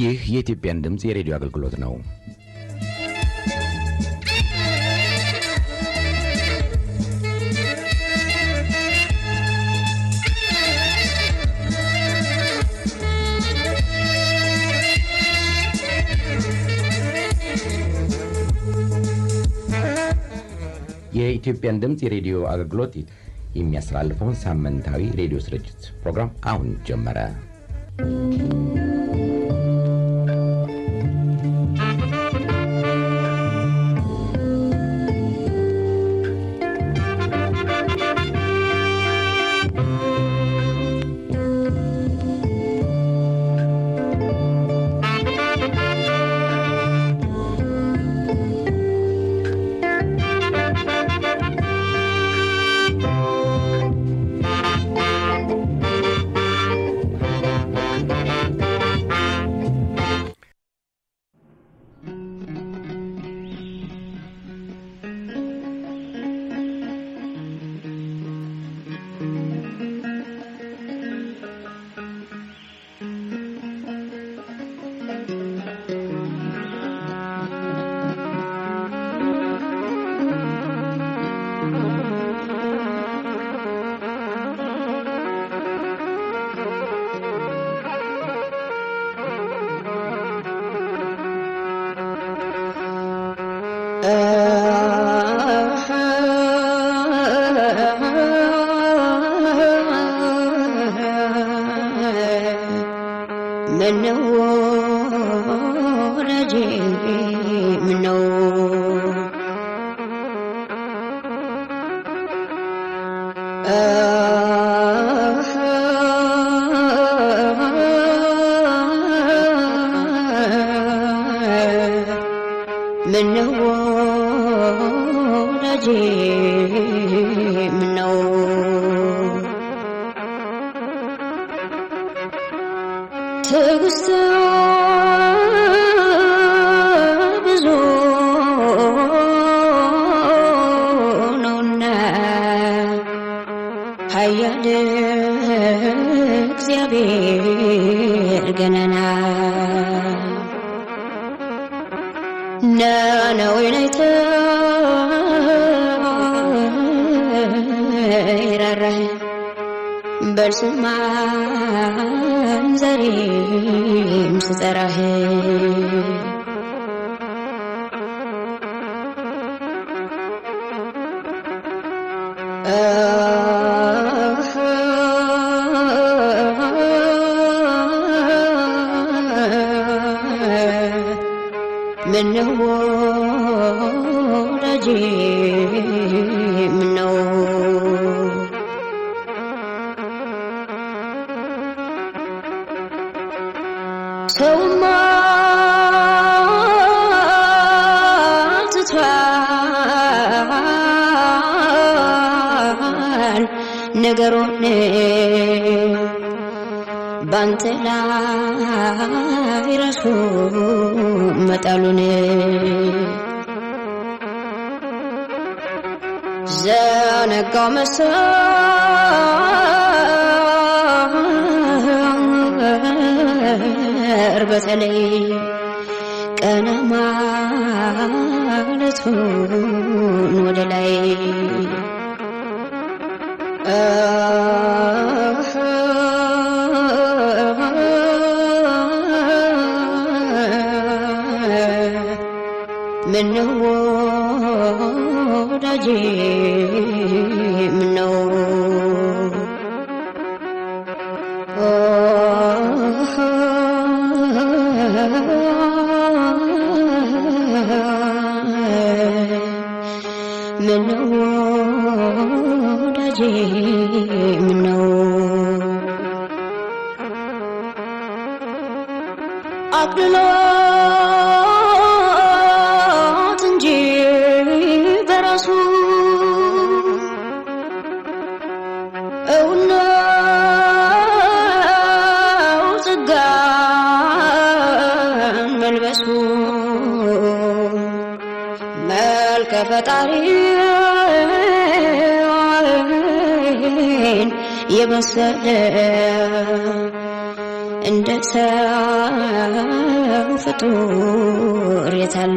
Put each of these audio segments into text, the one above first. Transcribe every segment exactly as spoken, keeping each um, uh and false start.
ይህ የኢትዮጵያ ድምጽ የሬዲዮ አገልግሎት ነው። የኢትዮጵያ ድምጽ የሬዲዮ አገልግሎት የሚያስተላልፈውን ሳምንታዊ ሬዲዮ ስርጭት ፕሮግራም አሁን ጀመረ። ነገሮን ባንተላ ይረሱ መጣሉን ዘነጋው መሰር በተለይ ቀናማ ማለቱን ወደ ላይ ምነው ወዳጄ ምነው ምነው ወዳጄ ምነው አቅልሎት እንጂ በራሱ እውነው ጸጋን መልበሱ መልከ ፈጣሪ የመሰለ እንደ ሰው ፍጡር የታለ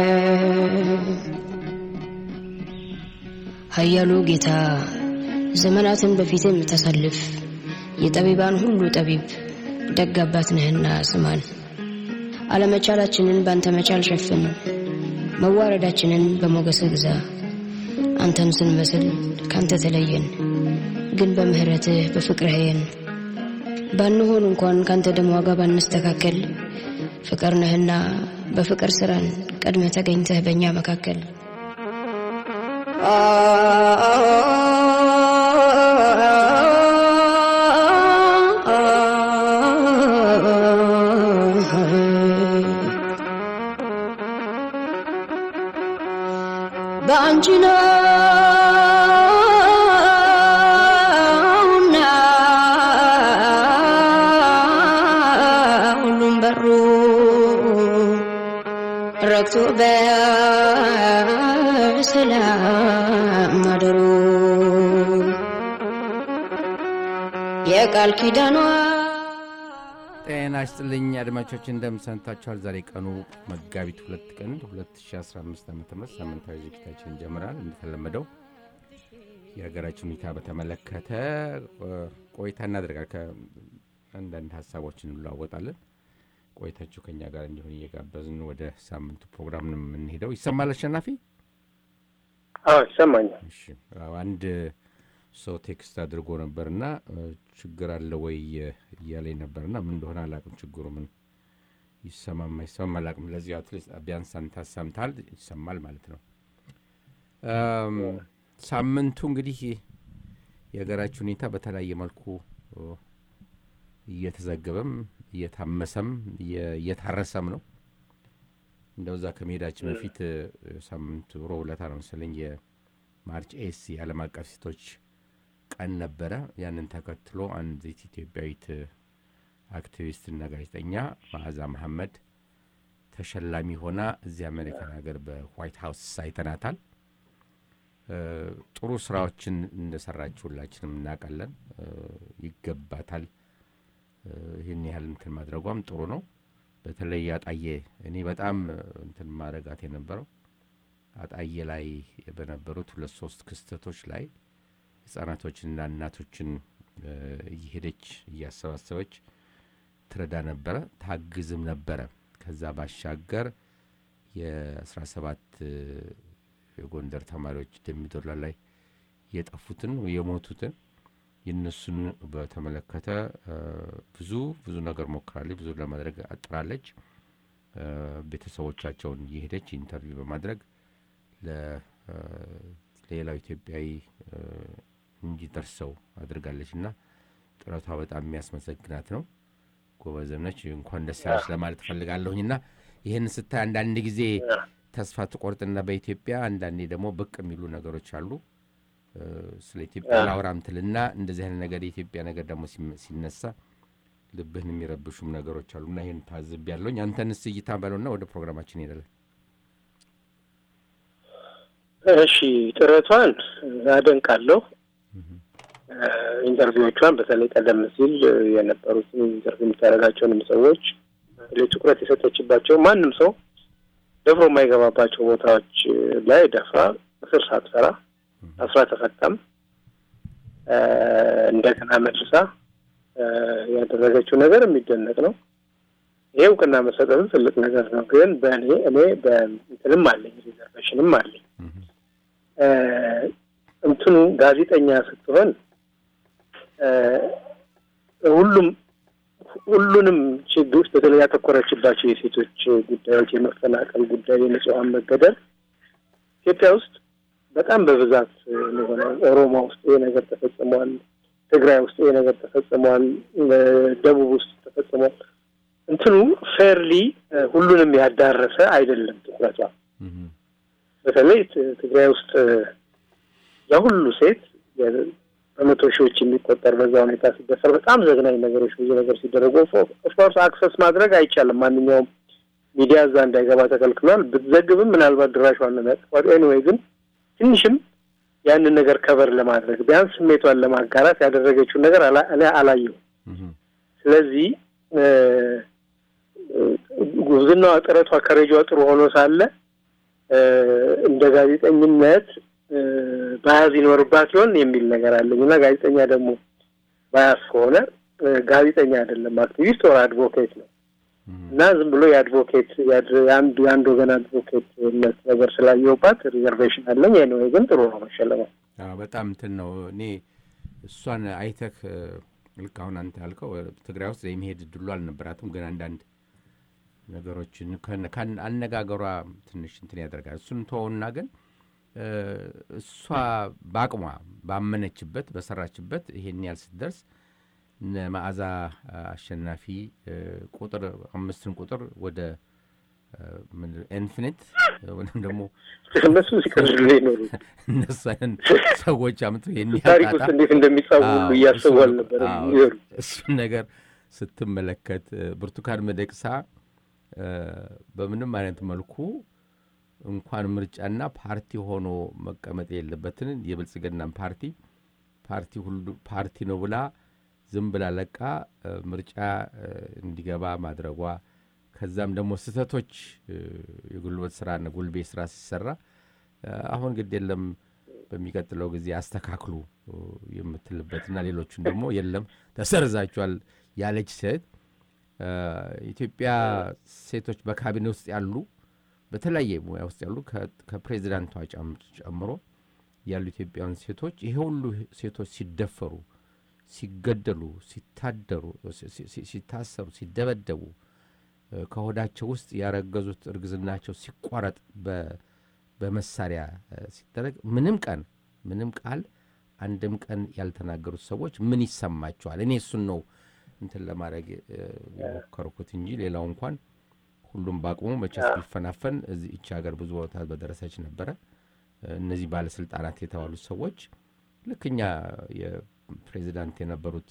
ኃያሉ ጌታ ዘመናትን በፊት የምታሳልፍ የጠቢባን ሁሉ ጠቢብ ደግ አባት ነህና ስማን አለመቻላችንን ባንተ መቻል ሸፍን መዋረዳችንን በሞገስ ግዛ አንተን ስንመስል ካንተ ተለየን ግን በምህረትህ በፍቅርህን ባንሆን እንኳን ካንተ ደም ዋጋ ባንስተካከል ፍቅር ነህና በፍቅር ስራን ቀድመ ተገኝተህ በእኛ መካከል በአንቺና ሁሉም በሩ ረክቶ በሰላም አደሩ የቃል ኪዳኗ ጤና ይስጥልኝ አድማጮች እንደምሰንታችኋል ዛሬ ቀኑ መጋቢት ሁለት ቀን ሁለት ሺህ አስራ አምስት ዓመተ ምህረት ሳምንታዊ ዝግጅታችን ጀምራል እንደተለመደው የሀገራችን ሁኔታ በተመለከተ ቆይታ እናደርጋለን አንዳንድ ሀሳቦችን እንለዋወጣለን ቆይታችሁ ከኛ ጋር እንዲሆን እየጋበዝን ወደ ሳምንቱ ፕሮግራም ነው የምንሄደው ይሰማል አሸናፊ አዎ ይሰማኛል እሺ አንድ ሶ ቴክስት አድርጎ ነበርና ችግር አለ ወይ እያለኝ ነበርና ምን እንደሆነ አላቅም ችግሩ ምን ይሰማል ማይሰማም አላቅም ለዚህ አትሊስት ቢያንስ አንተ ሰምታል ይሰማል ማለት ነው አም ሳምንቱ እንግዲህ የሀገራችን ሁኔታ በተለያየ መልኩ እየተዘገበም እየታመሰም እየታረሰም ነው እንደዛ ከመሄዳችን በፊት ሳምንቱ ሮብለታ ነው መሰለኝ የማርች ኤስ የዓለም አቀፍ ሴቶች ቀን ነበረ ያንን ተከትሎ አንድ ኢትዮጵያዊት አክቲቪስት እና ጋዜጠኛ መዓዛ መሐመድ ተሸላሚ ሆና እዚህ አሜሪካን ሀገር በዋይት ሃውስ ሳይተናታል ጥሩ ስራዎችን እንደሰራች ሁላችንም እናውቃለን ይገባታል ይሄን ያህል እንትን ማድረጓም ጥሩ ነው በተለይ ያጣየ እኔ በጣም እንትን ማረጋት የነበረው አጣየ ላይ በነበሩት ሁለት ሶስት ክስተቶች ላይ ህፃናቶችንና እናቶችን እየሄደች እያሰባሰበች ትረዳ ነበረ ታግዝም ነበረ ከዛ ባሻገር የ17 የጎንደር ተማሪዎች ደምቢዶሎ ላይ የጠፉትን የሞቱትን የነሱን በተመለከተ ብዙ ብዙ ነገር ሞክራለች ብዙ ለማድረግ አጥራለች ቤተሰቦቻቸውን እየሄደች ኢንተርቪው በማድረግ ለሌላው ኢትዮጵያዊ እንዲደርሰው አድርጋለችና ጥረቷ በጣም የሚያስመሰግናት ነው ጎበዘነች እንኳን ደስ ያለሽ ለማለት ፈልጋለሁኝና ይሄን ስታይ አንዳንድ ጊዜ ተስፋ ተቆርጥና በኢትዮጵያ አንዳንዴ ደግሞ በቅ የሚሉ ነገሮች አሉ ስለ ኢትዮጵያ ላውራምትልና እንደዚህ አይነት ነገር የኢትዮጵያ ነገር ደግሞ ሲነሳ ልብህን የሚረብሹም ነገሮች አሉና ይሄን ታዝብ ያለውኝ አንተንስ እይታ ባለውና ወደ ፕሮግራማችን ሄደለን እሺ ጥረቷን አደንቃለሁ ኢንተርቪዎቿን በተለይ ቀደም ሲል የነበሩት ኢንተርቪው የምታደርጋቸውን ሰዎች ለትኩረት የሰጠችባቸው ማንም ሰው ደፍሮ የማይገባባቸው ቦታዎች ላይ ደፍራ እስር ሳትፈራ አስራ ተፈታም እንደገና መልሳ ያደረገችው ነገር የሚደነቅ ነው ይሄው ከና መሰጠቱ ትልቅ ነገር ነው ግን በእኔ እኔ በእንትንም አለኝ ሪዘርቬሽንም አለኝ እንትኑ ጋዜጠኛ ስትሆን ሁሉም ሁሉንም ችግሮች በተለይ ያተኮረችባቸው የሴቶች ጉዳዮች የመፈናቀል ጉዳይ የንጹሃን መገደል ኢትዮጵያ ውስጥ በጣም በብዛት ነው ኦሮሞ ውስጥ ይሄ ነገር ተፈጽሟል ትግራይ ውስጥ ይሄ ነገር ተፈጽሟል ደቡብ ውስጥ ተፈጽሟል እንትኑ ፌርሊ ሁሉንም ያዳረሰ አይደለም ትኩረቷ በተለይ ትግራይ ውስጥ ያሁሉ ሴት በመቶ ሺዎች የሚቆጠር በዛ ሁኔታ ሲደፈር በጣም ዘግናኝ ነገሮች ብዙ ነገር ሲደረጉ ኦፍኮርስ አክሰስ ማድረግ አይቻልም ማንኛውም ሚዲያ እዛ እንዳይገባ ተከልክሏል ብትዘግብም ምናልባት ድራሻውን ለማጥፋት ኤኒዌይ ግን ትንሽም ያንን ነገር ከቨር ለማድረግ ቢያንስ ስሜቷን ለማጋራት ያደረገችው ነገር እኔ አላየው ስለዚህ ጉብዝናዋ ጥረቷ ከረጇ ጥሩ ሆኖ ሳለ እንደ ጋዜጠኝነት ባያዝ ይኖርባት ይሆን የሚል ነገር አለኝና ጋዜጠኛ ደግሞ ባያዝ ሆነ ጋዜጠኛ አይደለም አክቲቪስት ወር አድቮኬት ነው እና ዝም ብሎ የአድቮኬት ያንዱ ያንዱ ገና አድቮኬት ነገር ስላየውባት ሪዘርቬሽን አለኝ ነው ግን ጥሩ ነው መሸለማ አዎ በጣም እንትን ነው እኔ እሷን አይተክ ልክ አሁን አንተ ያልከው ትግራይ ውስጥ የሚሄድ ድሉ አልነበራትም ግን አንዳንድ ነገሮችን ከን አነጋገሯ ትንሽ እንትን ያደርጋል እሱን ተወውና ግን እሷ ባቅሟ ባመነችበት በሰራችበት ይሄን ያል ስትደርስ መዓዛ አሸናፊ ቁጥር አምስትን ቁጥር ወደ ኢንፊኒት ወይም ደግሞ እነሱ ሲቀርልኝ ነው እነሱ ሰዎች አምጡ ታሪክ ውስጥ እንዴት እንደሚጻወሉ እያሰዋል ነበር እሱ ነገር ስትመለከት ብርቱካን ሚደቅሳ በምንም አይነት መልኩ እንኳን ምርጫና ፓርቲ ሆኖ መቀመጥ የለበትን የብልጽግናን ፓርቲ ፓርቲ ሁሉ ፓርቲ ነው ብላ ዝም ብላ ለቃ ምርጫ እንዲገባ ማድረጓ ከዛም ደግሞ ስተቶች የጉልበት ስራና ጉልቤ ስራ ሲሰራ አሁን ግድ የለም በሚቀጥለው ጊዜ አስተካክሉ የምትልበትና ሌሎችን ደግሞ የለም ተሰርዛቸዋል ያለች ሴት ኢትዮጵያ ሴቶች በካቢኔ ውስጥ ያሉ በተለያየ ሙያ ውስጥ ያሉ ከፕሬዝዳንቷ ጨምሮ ያሉ ኢትዮጵያውያን ሴቶች ይሄ ሁሉ ሴቶች ሲደፈሩ ሲገደሉ ሲታደሩ ሲታሰሩ ሲደበደቡ ከሆዳቸው ውስጥ ያረገዙት እርግዝናቸው ሲቋረጥ በመሳሪያ ሲደረግ ምንም ቀን ምንም ቃል አንድም ቀን ያልተናገሩት ሰዎች ምን ይሰማቸዋል እኔ እሱን ነው እንትን ለማድረግ የሞከርኩት እንጂ ሌላው እንኳን ሁሉም ባቅሙ መቼስ ቢፈናፈን እዚህ እቺ ሀገር ብዙ ቦታ በደረሰች ነበር እነዚህ ባለስልጣናት የተባሉት ሰዎች ልክኛ የፕሬዝዳንት የነበሩት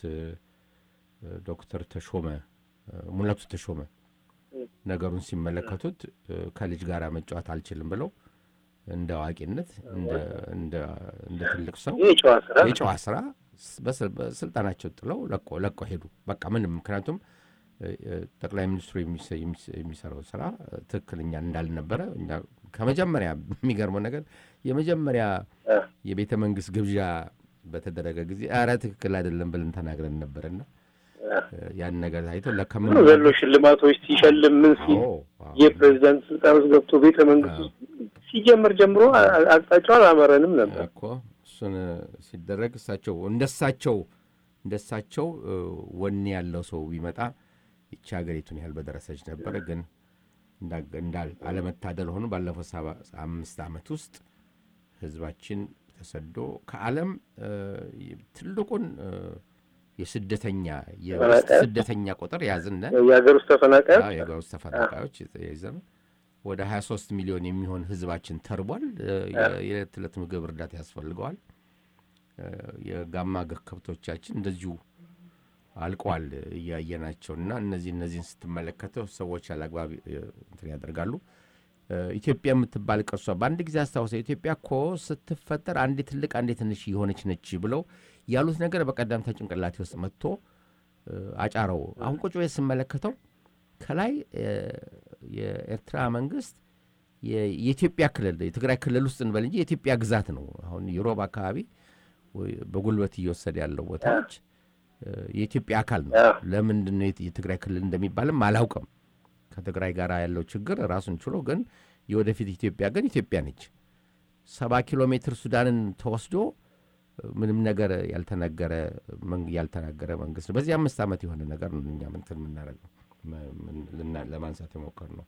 ዶክተር ተሾመ ሙላቱ ተሾመ ነገሩን ሲመለከቱት ከልጅ ጋር መጫወት አልችልም ብለው እንደ ዋቂነት እንደ እንደ እንደ ትልቅ ሰው የጨዋ ስራ በስልጣናቸው ጥለው ለቆ ለቆ ሄዱ በቃ ምንም ምክንያቱም ጠቅላይ ሚኒስትሩ የሚሰራው ስራ ትክክለኛ እንዳልነበረ እኛ ከመጀመሪያ የሚገርመው ነገር የመጀመሪያ የቤተ መንግስት ግብዣ በተደረገ ጊዜ አራ ትክክል አይደለም ብለን ተናግረን ነበርና ያን ነገር አይቶ ለከመኑ ዘሎ ሽልማቶች ሲሸልም ምን ሲ የፕሬዝዳንት ስልጣን ውስጥ ገብቶ ቤተ መንግስት ሲጀምር ጀምሮ አቅጣጫው አላመረንም ነበር እኮ እሱን ሲደረግ እሳቸው እንደሳቸው እንደሳቸው ወኔ ያለው ሰው ቢመጣ ይቻ ሀገሪቱን ያህል በደረሰች ነበር ግን እንዳል አለመታደል ሆኖ ባለፈው አምስት አመት ውስጥ ህዝባችን ተሰዶ ከዓለም ትልቁን የስደተኛ የስደተኛ ቁጥር ያዝነ የሀገር ውስጥ ተፈናቃዮች የሀገር ውስጥ ተፈናቃዮች ይዘን ወደ ሃያ ሶስት ሚሊዮን የሚሆን ህዝባችን ተርቧል የዕለት ዕለት ምግብ እርዳታ ያስፈልገዋል የጋማ ከብቶቻችን እንደዚሁ አልቋል ያያየናቸውና እነዚህ እነዚህን ስትመለከተው ሰዎች አላግባብ እንትን ያደርጋሉ ኢትዮጵያ የምትባል ቀሷ በአንድ ጊዜ አስተዋውሰው ኢትዮጵያ እኮ ስትፈጠር አንዴ ትልቅ አንዴ ትንሽ የሆነች ነች ብለው ያሉት ነገር በቀደም ተጭንቅላቴ ውስጥ መጥቶ አጫረው አሁን ቁጭ ብዬ ስመለከተው ከላይ የኤርትራ መንግስት የኢትዮጵያ ክልል የትግራይ ክልል ውስጥ እንበል እንጂ የኢትዮጵያ ግዛት ነው አሁን ዩሮብ አካባቢ በጉልበት እየወሰደ ያለው ቦታዎች የኢትዮጵያ አካል ነው ለምንድን ነው የትግራይ ክልል እንደሚባልም አላውቅም ከትግራይ ጋር ያለው ችግር ራሱን ችሎ ግን የወደፊት ኢትዮጵያ ግን ኢትዮጵያ ነች ሰባ ኪሎ ሜትር ሱዳንን ተወስዶ ምንም ነገር ያልተነገረ ያልተናገረ መንግስት በዚህ አምስት አመት የሆነ ነገር ነው እኛ ምን ተምናረጋው ለማንሳት የሞከር ነው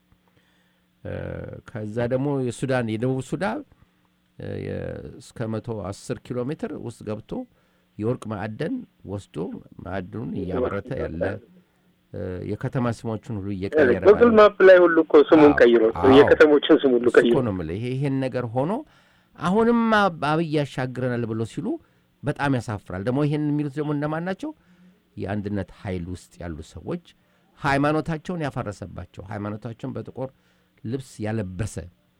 ከዛ ደግሞ የሱዳን የደቡብ ሱዳን እስከ መቶ አስር ኪሎ ሜትር ውስጥ ገብቶ የወርቅ ማዕደን ወስዶ ማዕድኑን ያመረተ ያለ የከተማ ስሞችን ሁሉ እየቀየረ በጉግል ማፕ ላይ ሁሉ እኮ ስሙን ቀይሮ የከተሞችን ስም ሁሉ ቀይሮ ነው ማለት ይሄ ይሄን ነገር ሆኖ አሁንም አብይ ያሻግረናል ብሎ ሲሉ በጣም ያሳፍራል ደግሞ ይሄን የሚሉት ደግሞ እንደማን ናቸው የአንድነት ኃይል ውስጥ ያሉ ሰዎች ሃይማኖታቸውን ያፈረሰባቸው ሃይማኖታቸውን በጥቁር ልብስ ያለበሰ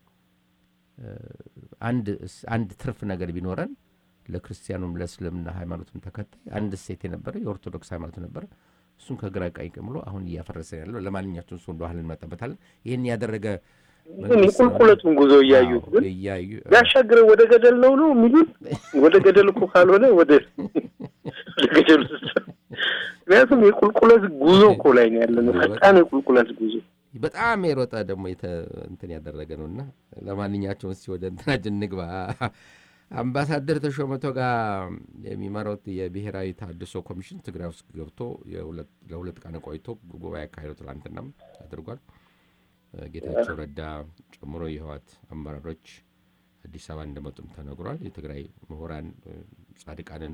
አንድ አንድ ትርፍ ነገር ቢኖረን ለክርስቲያኑም ለእስልምና ሃይማኖቱም ተከታይ አንድ ሴት የነበረ የኦርቶዶክስ ሃይማኖት ነበር እሱን ከግራ ቀኝ ቀምሎ አሁን እያፈረሰ ያለው ለማንኛቸውም ሰው እንደው አህልን መጣበታል ይሄን ያደረገ ቁልቁለቱን ጉዞ እያዩት ግን እያዩ ያሻገረ ወደ ገደል ነው ነው የሚሉት ወደ ገደል እኮ ካልሆነ ወደ ገደል ምክንያቱም የቁልቁለት ጉዞ እኮ ላይ ነው ያለነው ፈጣን የቁልቁለት ጉዞ በጣም የሮጣ ደግሞ እንትን ያደረገ ነውና ለማንኛቸውም እስቲ ወደ እንትናችን ንግባ አምባሳደር ተሾመ ቶጋ የሚመራው የብሔራዊ ታድሶ ኮሚሽን ትግራይ ውስጥ ገብቶ የሁለት ለሁለት ቀን ቆይቶ ጉባኤ አካሂዶ ትላንትናም አድርጓል ጌታቸው ረዳ ጨምሮ የህዋት አመራሮች አዲስ አበባ እንደመጡም ተነግሯል የትግራይ ምሁራን ጻድቃንን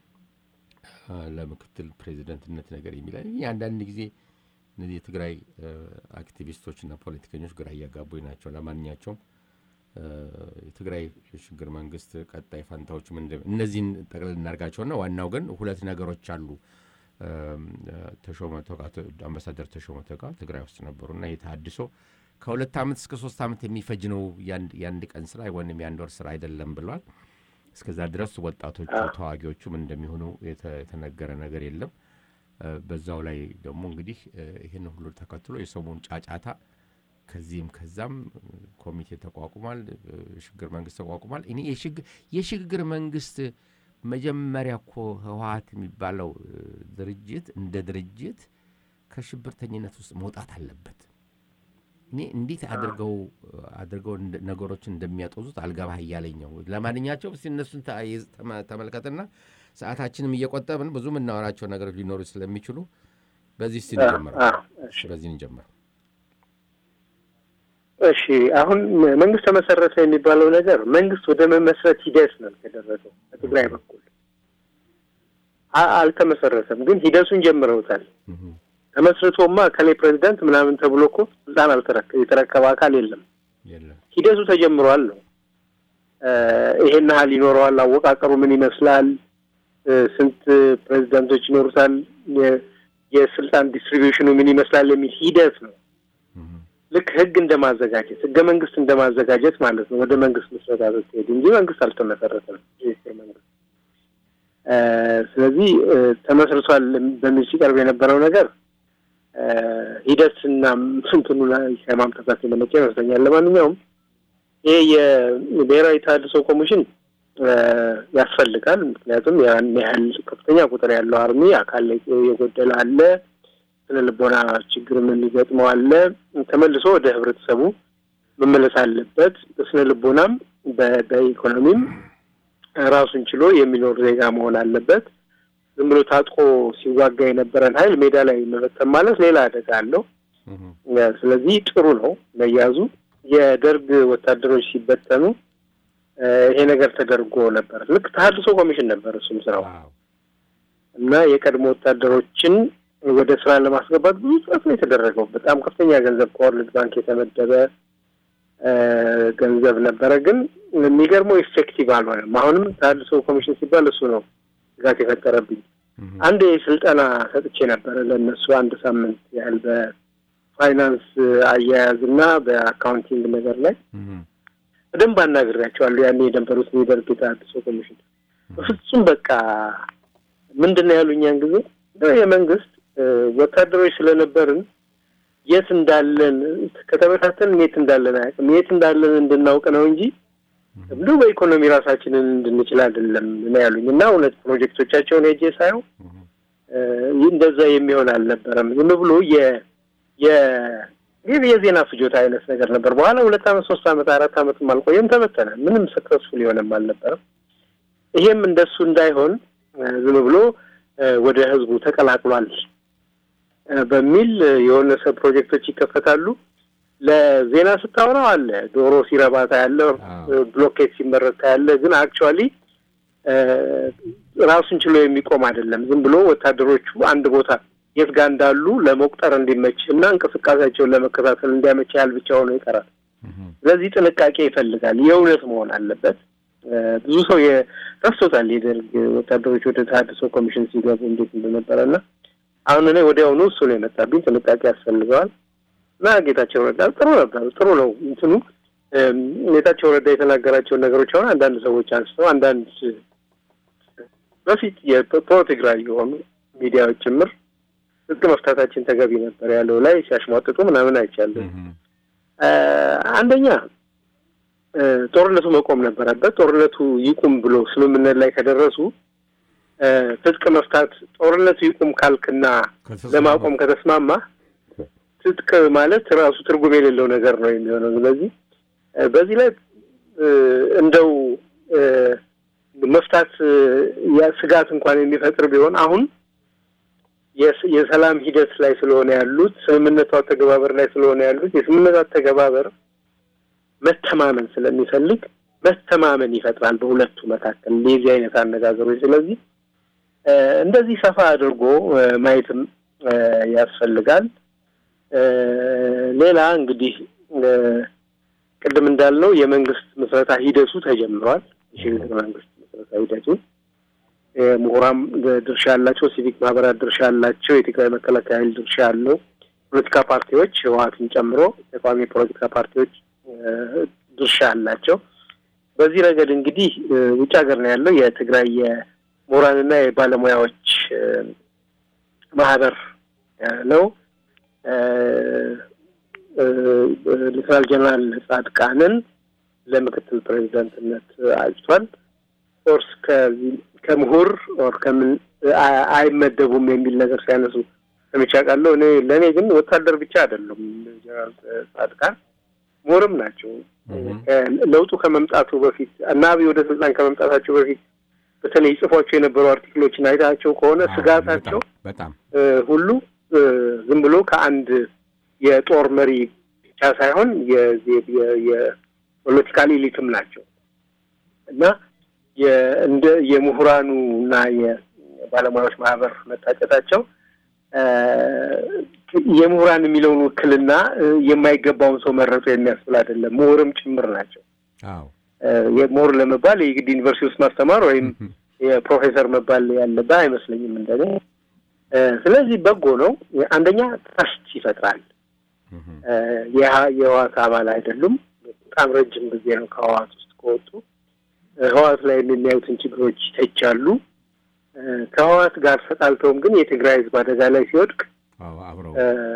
ለምክትል ፕሬዝዳንትነት ነገር የሚላል ያንዳንድ ጊዜ እነዚህ የትግራይ አክቲቪስቶችና ፖለቲከኞች ግራ ያጋቡ ናቸው ለማንኛቸውም የትግራይ የሽግግር መንግስት ቀጣይ ፋንታዎች ምን እነዚህን ጠቅለል እናርጋቸውና ዋናው ግን ሁለት ነገሮች አሉ ተሾመ ቶጋ አምባሳደር ተሾመ ቶጋ ትግራይ ውስጥ ነበሩና የታድሶ ከሁለት አመት እስከ ሶስት አመት የሚፈጅ ነው ያንድ ያንድ ቀን ስራ ወይንም ያንድ ወር ስራ አይደለም ብሏል እስከዛ ድረስ ወጣቶቹ ተዋጊዎቹ ምን እንደሚሆኑ የተነገረ ነገር የለም በዛው ላይ ደግሞ እንግዲህ ይሄን ሁሉ ተከትሎ የሰሞን ጫጫታ ከዚህም ከዛም ኮሚቴ ተቋቁሟል የሽግግር መንግስት ተቋቁሟል እኔ የሽግ የሽግግር መንግስት መጀመሪያ እኮ ህወሓት የሚባለው ድርጅት እንደ ድርጅት ከሽብርተኝነት ውስጥ መውጣት አለበት እኔ እንዴት አድርገው አድርገው ነገሮችን እንደሚያጠዙት አልገባህ ያለኛው ለማንኛቸው ሲነሱን ተመልከተና ሰዓታችንም እየቆጠብን ብዙ ምናወራቸው ነገሮች ሊኖሩ ስለሚችሉ በዚህ ሲል ጀመረ እሺ በዚህ እንጀምር እሺ አሁን መንግስት ተመሰረተ የሚባለው ነገር መንግስት ወደ መመስረት ሂደት ነው ከደረሰው በትግራይ በኩል አልተመሰረተም ግን ሂደቱን ጀምረውታል ተመስርቶማ ከሌ ፕሬዝዳንት ምናምን ተብሎኮ ስልጣን አልተረከበ የተረከበ አካል የለም የለም ሂደቱ ተጀምሯል ነው ይሄን ሀል ይኖረዋል አወቃቀሩ ምን ይመስላል ስንት ፕሬዝዳንቶች ይኖሩታል የስልጣን ዲስትሪቢዩሽኑ ምን ይመስላል የሚል ሂደት ነው ልክ ህግ እንደማዘጋጀት ህገ መንግስት እንደማዘጋጀት ማለት ነው ወደ መንግስት መስረታ ተሄደ እንጂ መንግስት አልተመሰረተም የኢትዮጵያ መንግስት ስለዚህ ተመስርቷል በሚል ሲቀርብ የነበረው ነገር ሂደትና ስንቱን ላይ ማምጣት የመለጨ ይመስለኛል ለማንኛውም ይሄ የብሔራዊ ታድሶ ኮሚሽን ያስፈልጋል ምክንያቱም ያን ያህል ከፍተኛ ቁጥር ያለው አርሚ አካል የጎደለ አለ ስለልቦና ችግር ምን ሊገጥመው አለ ተመልሶ ወደ ህብረተሰቡ መመለስ አለበት ስለልቦናም በኢኮኖሚም ራሱን ችሎ የሚኖር ዜጋ መሆን አለበት ዝም ብሎ ታጥቆ ሲዋጋ የነበረን ኃይል ሜዳ ላይ መፈጸም ማለት ሌላ አደጋ አለው ስለዚህ ጥሩ ነው ለያዙ የደርግ ወታደሮች ሲበተኑ ይሄ ነገር ተደርጎ ነበር ልክ ታድሶ ኮሚሽን ነበር እሱም ስራው እና የቀድሞ ወታደሮችን ወደ ስራ ለማስገባት ብዙ ጥረት ነው የተደረገው በጣም ከፍተኛ ገንዘብ ከወርልድ ባንክ የተመደበ ገንዘብ ነበር ግን የሚገርመው ኢፌክቲቭ አልሆነም አሁንም ታድሶ ኮሚሽን ሲባል እሱ ነው ጋር ተፈጠረብኝ አንድ የስልጠና ሰጥቼ ነበር ለነሱ አንድ ሳምንት ያህል በፋይናንስ አያያዝና በአካውንቲንግ ነገር ላይ በደንብ አናግሬያቸዋለሁ ያኔ የነበሩት ሊደርግ ታድሶ ኮሚሽን ፍጹም በቃ ምንድነው ያሉኛን ጊዜ የመንግስት ወታደሮች ስለነበርን የት እንዳለን ከተበታተን የት እንዳለን አያውቅም የት እንዳለን እንድናውቅ ነው እንጂ ብሎ በኢኮኖሚ ራሳችንን እንድንችል አይደለም ነው ያሉኝና ሁለት ፕሮጀክቶቻቸውን ሄጄ ሳይው እንደዛ የሚሆን አልነበረም ዝም ብሎ የ የ የዜና ፍጆታ አይነት ነገር ነበር በኋላ ሁለት አመት ሶስት አመት አራት አመት ማልቆየም ተበተነ ምንም ሰክሰስፉል ይሆንም አልነበረም ይሄም እንደሱ እንዳይሆን ዝም ብሎ ወደ ህዝቡ ተቀላቅሏል በሚል የሆነ ሰ ፕሮጀክቶች ይከፈታሉ ለዜና ስታወራው አለ ዶሮ ሲረባታ ያለ ብሎኬት ሲመረታ ያለ ግን አክቹአሊ ራሱን ችሎ የሚቆም አይደለም ዝም ብሎ ወታደሮቹ አንድ ቦታ የት ጋር እንዳሉ ለመቁጠር እንዲመችና እንቅስቃሴያቸውን ለመከታተል እንዲያመች ያህል ብቻ ሆኖ ይቀራል ስለዚህ ጥንቃቄ ይፈልጋል የእውነት መሆን አለበት ብዙ ሰው የረስቶታል የደርግ ወታደሮች ወደ ታድሶ ኮሚሽን ሲገቡ እንዴት እንደነበረና አሁን እኔ ወዲያው ነው እሱ ነው የመጣብኝ ጥንቃቄ ያስፈልጋል እና ጌታቸው ረዳ ጥሩ ነበር ጥሩ ነው እንትኑ ጌታቸው ረዳ የተናገራቸው ነገሮች አሁን አንዳንድ ሰዎች አንስተው አንዳንድ በፊት የፕሮቴግራይ የሆኑ ሚዲያዎች ጭምር ትጥቅ መፍታታችን ተገቢ ነበር ያለው ላይ ሲያሽሟጥጡ ምናምን አይቻለሁ። አንደኛ ጦርነቱ መቆም ነበረበት። ጦርነቱ ይቁም ብሎ ስምምነት ላይ ከደረሱ ትጥቅ መፍታት ጦርነቱ ይቁም ካልክና ለማቆም ከተስማማ ትጥቅ ማለት ራሱ ትርጉም የሌለው ነገር ነው የሚሆነው። ስለዚህ በዚህ ላይ እንደው መፍታት ያስጋት እንኳን የሚፈጥር ቢሆን አሁን የሰላም ሂደት ላይ ስለሆነ ያሉት ስምምነቱ ተገባበር ላይ ስለሆነ ያሉት የስምምነቱ ተገባበር መተማመን ስለሚፈልግ መተማመን ይፈጥራል በሁለቱ መካከል ለዚህ አይነት አነጋገሮች። ስለዚህ እንደዚህ ሰፋ አድርጎ ማየትም ያስፈልጋል። ሌላ እንግዲህ ቅድም እንዳልነው የመንግስት መስረታ ሂደቱ ተጀምሯል። የሽግግር መንግስት መስረታ ሂደቱ ምሁራን ድርሻ ያላቸው፣ ሲቪክ ማህበራት ድርሻ ያላቸው፣ የትግራይ መከላከያ ኃይል ድርሻ ያለው፣ ፖለቲካ ፓርቲዎች ህወሓትን ጨምሮ ተቃዋሚ ፖለቲካ ፓርቲዎች ድርሻ ያላቸው። በዚህ ረገድ እንግዲህ ውጭ ሀገር ነው ያለው የትግራይ የምሁራንና የባለሙያዎች ማህበር ነው። ሌተናል ጀነራል ጻድቃንን ለምክትል ፕሬዝዳንትነት አጭቷል። ፎርስ ከምሁር ኦር ከምን አይመደቡም የሚል ነገር ሲያነሱ ሰምቻለሁ። እኔ ለኔ ግን ወታደር ብቻ አይደለም ጀነራል ጻድቃን ምሁርም ናቸው። ለውጡ ከመምጣቱ በፊት እና አብይ ወደ ስልጣን ከመምጣታቸው በፊት በተለይ ጽፏቸው የነበሩ አርቲክሎችን አይታቸው ከሆነ ስጋታቸው በጣም ሁሉ ዝም ብሎ ከአንድ የጦር መሪ ብቻ ሳይሆን የፖለቲካል ኤሊትም ናቸው እና የእንደ የምሁራኑና የባለሙያዎች ማህበር መታጨታቸው የምሁራን የሚለውን ውክልና የማይገባውን ሰው መረጡ የሚያስብል አይደለም። ምሁርም ጭምር ናቸው። አዎ የምሁር ለመባል የግድ ዩኒቨርሲቲ ውስጥ ማስተማር ወይም የፕሮፌሰር መባል ያለበት አይመስለኝም እንደኔ። ስለዚህ በጎ ነው። አንደኛ ትረስት ይፈጥራል። የህወሓት አባል አይደሉም። በጣም ረጅም ጊዜ ነው ከህወሓት ውስጥ ከወጡ። ህወሓት ላይ የሚያዩትን ችግሮች ይተቻሉ። ከህወሓት ጋር ተጣልተውም ግን የትግራይ ህዝብ አደጋ ላይ ሲወድቅ አዎ አብረው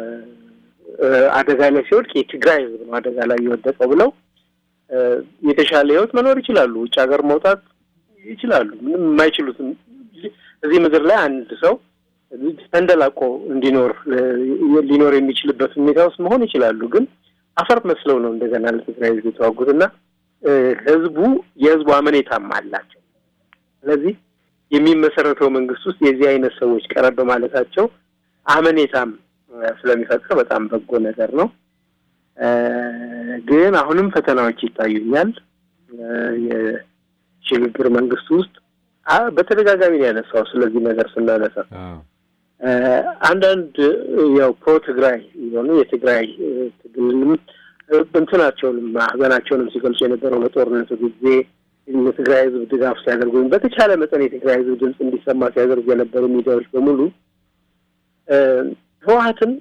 አደጋ ላይ ሲወድቅ የትግራይ ህዝብ ነው አደጋ ላይ የወደቀው ብለው የተሻለ ህይወት መኖር ይችላሉ። ውጭ ሀገር መውጣት ይችላሉ። ምንም የማይችሉት እዚህ ምድር ላይ አንድ ሰው ተንደላቆ እንዲኖር ሊኖር የሚችልበት ሁኔታ ውስጥ መሆን ይችላሉ። ግን አፈር መስለው ነው እንደገና ለትግራይ ህዝብ የተዋጉትና ህዝቡ የህዝቡ አመኔታም አላቸው። ስለዚህ የሚመሰረተው መንግስት ውስጥ የዚህ አይነት ሰዎች ቀረብ ማለታቸው አመኔታም ስለሚፈጥር በጣም በጎ ነገር ነው። ግን አሁንም ፈተናዎች ይታዩኛል። የሽግግር መንግስት ውስጥ በተደጋጋሚ ነው ያነሳው ስለዚህ ነገር ስናነሳ አንዳንድ ያው ፕሮ ትግራይ የሆኑ የትግራይ ትግልንም እንትናቸውንም ማህበራቸውንም ሲገልጹ የነበረው በጦርነቱ ጊዜ የትግራይ ህዝብ ድጋፍ ሲያደርጉ በተቻለ መጠን የትግራይ ህዝብ ድምጽ እንዲሰማ ሲያደርጉ የነበሩ ሚዲያዎች በሙሉ ህወሓትን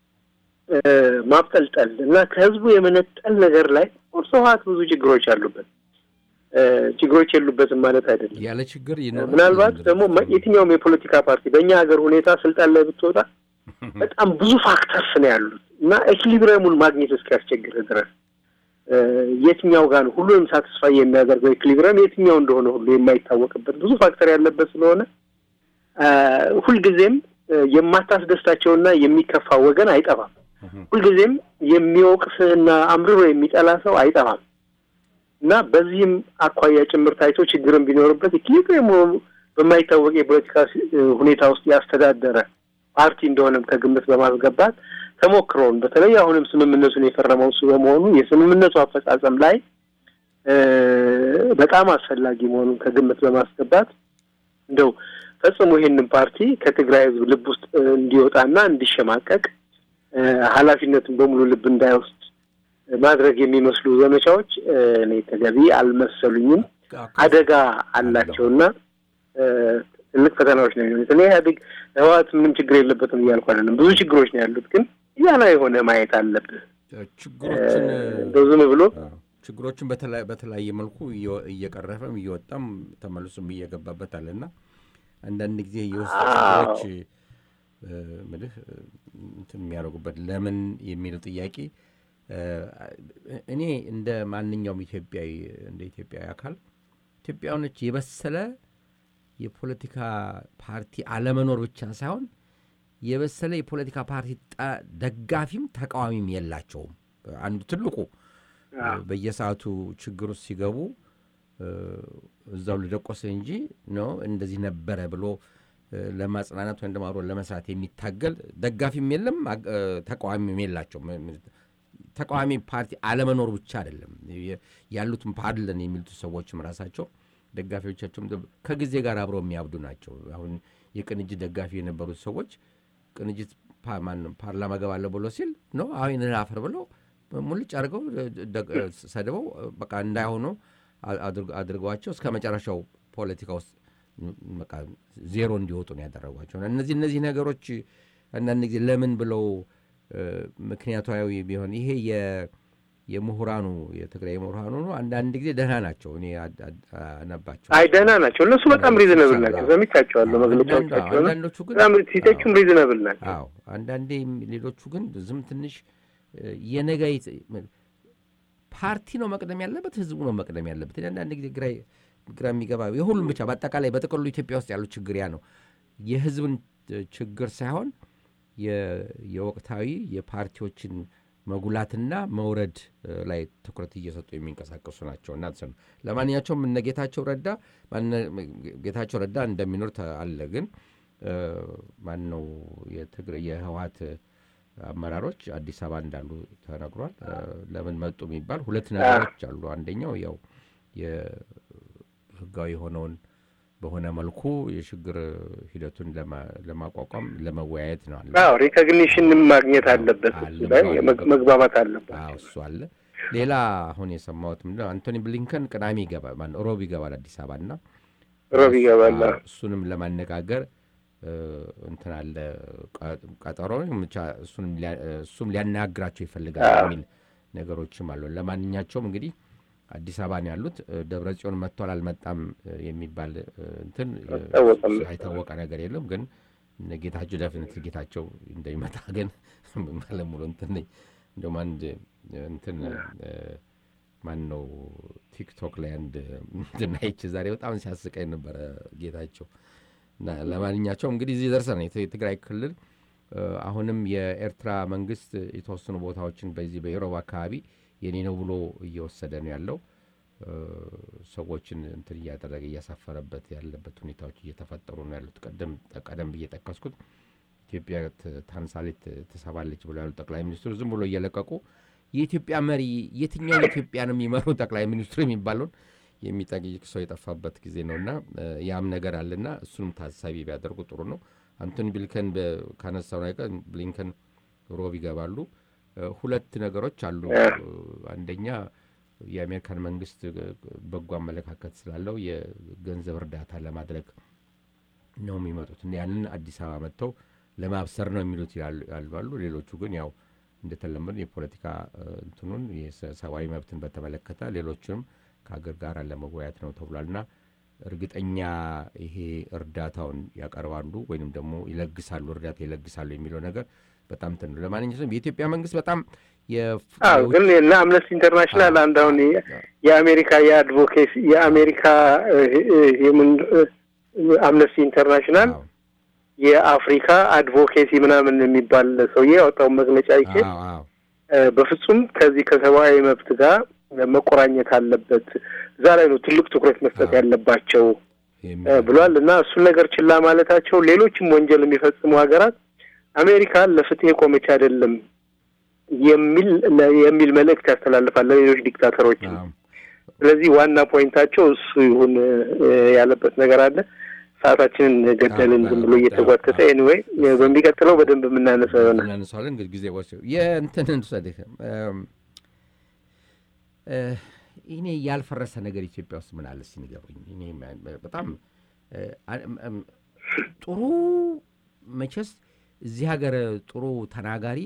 ማብጠልጠል እና ከህዝቡ የመነጠል ነገር ላይ ህወሓት ብዙ ችግሮች አሉበት። ችግሮች የሉበትም ማለት አይደለም። ያለ ችግር ይኖር ምናልባት ደግሞ የትኛውም የፖለቲካ ፓርቲ በእኛ ሀገር ሁኔታ ስልጣን ላይ ብትወጣ በጣም ብዙ ፋክተርስ ነው ያሉት እና ኢኩሊብሪየሙን ማግኘት እስኪያስቸግር ድረስ የትኛው ጋር ሁሉንም ሳቲስፋይ የሚያደርገው ኢኩሊብሪየም የትኛው እንደሆነ ሁሉ የማይታወቅበት ብዙ ፋክተር ያለበት ስለሆነ ሁልጊዜም የማታስደስታቸውና የሚከፋ ወገን አይጠፋም። ሁልጊዜም የሚወቅስና አምርሮ የሚጠላ ሰው አይጠፋም እና በዚህም አኳያ ጭምር ታይቶ ችግርም ቢኖርበት ኢኩሊብሪየሙ በማይታወቅ የፖለቲካ ሁኔታ ውስጥ ያስተዳደረ ፓርቲ እንደሆነም ከግምት በማስገባት ተሞክሮን በተለይ አሁንም ስምምነቱን የፈረመው እሱ በመሆኑ የስምምነቱ አፈጻጸም ላይ በጣም አስፈላጊ መሆኑን ከግምት በማስገባት እንደው ፈጽሞ ይሄንን ፓርቲ ከትግራይ ህዝብ ልብ ውስጥ እንዲወጣና እንዲሸማቀቅ ኃላፊነቱን በሙሉ ልብ እንዳይወስድ ማድረግ የሚመስሉ ዘመቻዎች እኔ ተገቢ አልመሰሉኝም። አደጋ አላቸውና ትልቅ ፈተናዎች ነው የሚሆኑት። እኔ ያድግ ህወሓት ምንም ችግር የለበትም እያልኩ አይደለም። ብዙ ችግሮች ነው ያሉት። ግን ያና የሆነ ማየት አለብህ። ችግሮችን ብዙም ብሎ ችግሮችን በተለይ በተለያየ መልኩ እየቀረፈም እየወጣም ተመልሶም እየገባበት አለና አንዳንድ ጊዜ የውስጥ ችግሮች ምልህ እንትን የሚያደርጉበት ለምን የሚለው ጥያቄ እኔ እንደ ማንኛውም ኢትዮጵያዊ እንደ ኢትዮጵያዊ አካል ኢትዮጵያውያኖች የበሰለ የፖለቲካ ፓርቲ አለመኖር ብቻ ሳይሆን የበሰለ የፖለቲካ ፓርቲ ደጋፊም ተቃዋሚም የላቸውም። አንዱ ትልቁ በየሰዓቱ ችግር ውስጥ ሲገቡ እዛው ልደቆሰ እንጂ ነው እንደዚህ ነበረ ብሎ ለማጽናናት ወይም ደግሞ ለመስራት የሚታገል ደጋፊም የለም ተቃዋሚም የላቸውም። ተቃዋሚ ፓርቲ አለመኖር ብቻ አይደለም ያሉትም ፓርላን የሚሉት ሰዎችም ራሳቸው ደጋፊዎቻቸውም ከጊዜ ጋር አብረው የሚያብዱ ናቸው። አሁን የቅንጅት ደጋፊ የነበሩት ሰዎች ቅንጅት ፓርላማ ገባለሁ ብሎ ሲል ነው አሁን አፈር ብለው ሙልጭ አድርገው ሰድበው በቃ እንዳይሆኑ አድርገዋቸው እስከ መጨረሻው ፖለቲካ ውስጥ በቃ ዜሮ እንዲወጡ ነው ያደረጓቸው። እነዚህ እነዚህ ነገሮች አንዳንድ ጊዜ ለምን ብለው ምክንያታዊ ቢሆን ይሄ የምሁራኑ የትግራይ ምሁራኑ ነው አንዳንድ ጊዜ ደህና ናቸው። እኔ አነባቸው አይ ደህና ናቸው እነሱ በጣም ሪዝነብል ናቸው። ሰምቻቸዋለሁ መግለጫዎቻቸው በጣም ሲተቹም ሪዝነብል ናቸው። አዎ አንዳንዴ ሌሎቹ ግን ዝም ትንሽ የነገይ ፓርቲ ነው መቅደም ያለበት ህዝቡ ነው መቅደም ያለበት። አንዳንድ ጊዜ ግራ ግራ የሚገባ የሁሉም ብቻ በአጠቃላይ በጥቅሉ ኢትዮጵያ ውስጥ ያለው ችግር ያ ነው። የህዝብን ችግር ሳይሆን የወቅታዊ የፓርቲዎችን መጉላትና መውረድ ላይ ትኩረት እየሰጡ የሚንቀሳቀሱ ናቸው። እና ለማንኛቸውም እነ ጌታቸው ረዳ ጌታቸው ረዳ እንደሚኖር አለ። ግን ማን ነው የትግራይ የህወሓት አመራሮች አዲስ አበባ እንዳሉ ተነግሯል። ለምን መጡ የሚባል ሁለት ነገሮች አሉ። አንደኛው ያው የህጋዊ ሆነውን በሆነ መልኩ የሽግግር ሂደቱን ለማቋቋም ለመወያየት ነው አለ። አዎ ሪኮግኒሽን ማግኘት አለበት መግባባት አለበት። አዎ እሱ አለ። ሌላ አሁን የሰማሁት ምንድነው አንቶኒ ብሊንከን ቅዳሜ ይገባል ማን ሮብ ይገባል አዲስ አበባና ሮብ ይገባል። እሱንም ለማነጋገር እንትን አለ ቀጠሮ እሱንም እሱም ሊያናግራቸው ይፈልጋል የሚል ነገሮችም አሉ። ለማንኛቸውም እንግዲህ አዲስ አበባ ነው ያሉት። ደብረ ጽዮን መጥቷል አልመጣም የሚባል እንትን አይታወቀ ነገር የለም። ግን ጌታቸው ደፍነት ጌታቸው እንደሚመጣ ግን ማለት ሙሉ እንትን እንደውም አንድ እንትን ማን ነው ቲክቶክ ላይ አንድ እንትን አይቼ ዛሬ በጣም ሲያስቀኝ ነበረ ጌታቸው። እና ለማንኛቸውም እንግዲህ እዚህ ደርሰን የትግራይ ክልል አሁንም የኤርትራ መንግስት የተወሰኑ ቦታዎችን በዚህ በኢሮብ አካባቢ የኔ ነው ብሎ እየወሰደ ነው ያለው። ሰዎችን እንትን እያደረገ እያሳፈረበት ያለበት ሁኔታዎች እየተፈጠሩ ነው ያሉት። ቀደም ቀደም እየጠቀስኩት ኢትዮጵያ ታንሳሌት ተሰባለች ብለው ያሉ ጠቅላይ ሚኒስትሩ ዝም ብሎ እየለቀቁ የኢትዮጵያ መሪ የትኛው ኢትዮጵያ ነው የሚመራው ጠቅላይ ሚኒስትሩ የሚባለውን የሚጠይቅ ሰው የጠፋበት ጊዜ ነውና ያም ነገር አለና እሱንም ታሳቢ ቢያደርጉ ጥሩ ነው። አንቶኒ ብሊንከን ካነሳው ነገር ብሊንከን ሮብ ይገባሉ። ሁለት ነገሮች አሉ። አንደኛ የአሜሪካን መንግስት በጎ አመለካከት ስላለው የገንዘብ እርዳታ ለማድረግ ነው የሚመጡት። ያንን አዲስ አበባ መጥተው ለማብሰር ነው የሚሉት ያልባሉ። ሌሎቹ ግን ያው እንደተለመደው የፖለቲካ እንትኑን የሰብአዊ መብትን በተመለከተ ሌሎችንም ከሀገር ጋር ለመወያየት ነው ተብሏልና እርግጠኛ ይሄ እርዳታውን ያቀርባሉ ወይንም ደግሞ ይለግሳሉ እርዳታ ይለግሳሉ የሚለው ነገር በጣም ተን ነው። ለማንኛውም የኢትዮጵያ መንግስት በጣም አዎ ግን እና አምነስቲ ኢንተርናሽናል አንዳውን የአሜሪካ የአድቮኬሲ የአሜሪካ የምን አምነስቲ ኢንተርናሽናል የአፍሪካ አድቮኬሲ ምናምን የሚባል ሰውዬ ያወጣው መግለጫ ይቼ በፍጹም ከዚህ ከሰብአዊ መብት ጋር መቆራኘት አለበት ዛሬ ነው ትልቅ ትኩረት መስጠት ያለባቸው ብሏል። እና እሱ ነገር ችላ ማለታቸው ሌሎችም ወንጀል የሚፈጽሙ ሀገራት አሜሪካ ለፍትህ ቆመች አይደለም የሚል የሚል መልእክት ያስተላልፋል ለሌሎች ዲክታተሮች። ስለዚህ ዋና ፖይንታቸው እሱ ይሁን ያለበት ነገር አለ። ሰዓታችንን ገደልን ዝም ብሎ እየተጓተተ ኤኒዌይ በሚቀጥለው በደንብ የምናነሳው ይሆናል። እናነሳለን እንግዲህ ጊዜ ወሰው የእንትን ሰደህ እኔ ያልፈረሰ ነገር ኢትዮጵያ ውስጥ ምን አለ ሲንገሩኝ እኔ በጣም ጥሩ መቼስ እዚህ ሀገር ጥሩ ተናጋሪ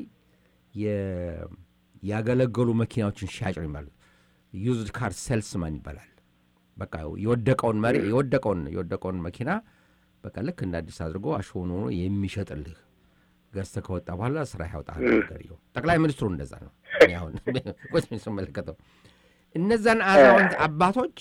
ያገለገሉ መኪናዎችን ሻጭ ነው ማለት ዩዝድ ካር ሴልስማን ይባላል። በቃ የወደቀውን መሪ የወደቀውን የወደቀውን መኪና በቃ ልክ እንደ አዲስ አድርጎ አሽሆኖ የሚሸጥልህ ገዝተ ከወጣ በኋላ ስራ ያወጣል ነገር ይው ጠቅላይ ሚኒስትሩ እንደዛ ነው ያሁን ወጥ ሲመለከተው እነዛን አዛውንት አባቶች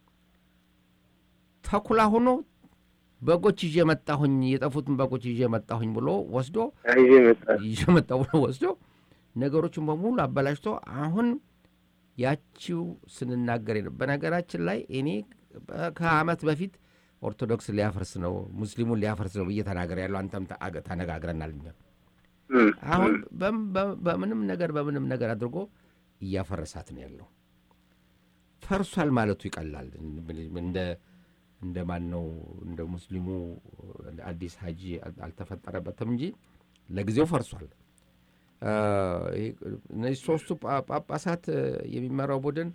ተኩላ ሆኖ በጎች ይዤ መጣሁኝ የጠፉትን በጎች ይዤ መጣሁኝ ብሎ ወስዶ ይዤ መጣሁ ብሎ ወስዶ ነገሮችን በሙሉ አበላሽቶ አሁን ያቺው ስንናገር በነገራችን ላይ እኔ ከአመት በፊት ኦርቶዶክስ ሊያፈርስ ነው ሙስሊሙን ሊያፈርስ ነው በየተናገር ያለው አንተም ተነጋግረናልኛ አሁን በምንም ነገር በምንም ነገር አድርጎ እያፈረሳት ነው ያለው ፈርሷል ማለቱ ይቀላል እንደ እንደማን ነው እንደ ሙስሊሙ አዲስ ሀጂ አልተፈጠረበትም እንጂ ለጊዜው ፈርሷል እነዚህ ሶስቱ ጳጳሳት የሚመራው ቡድን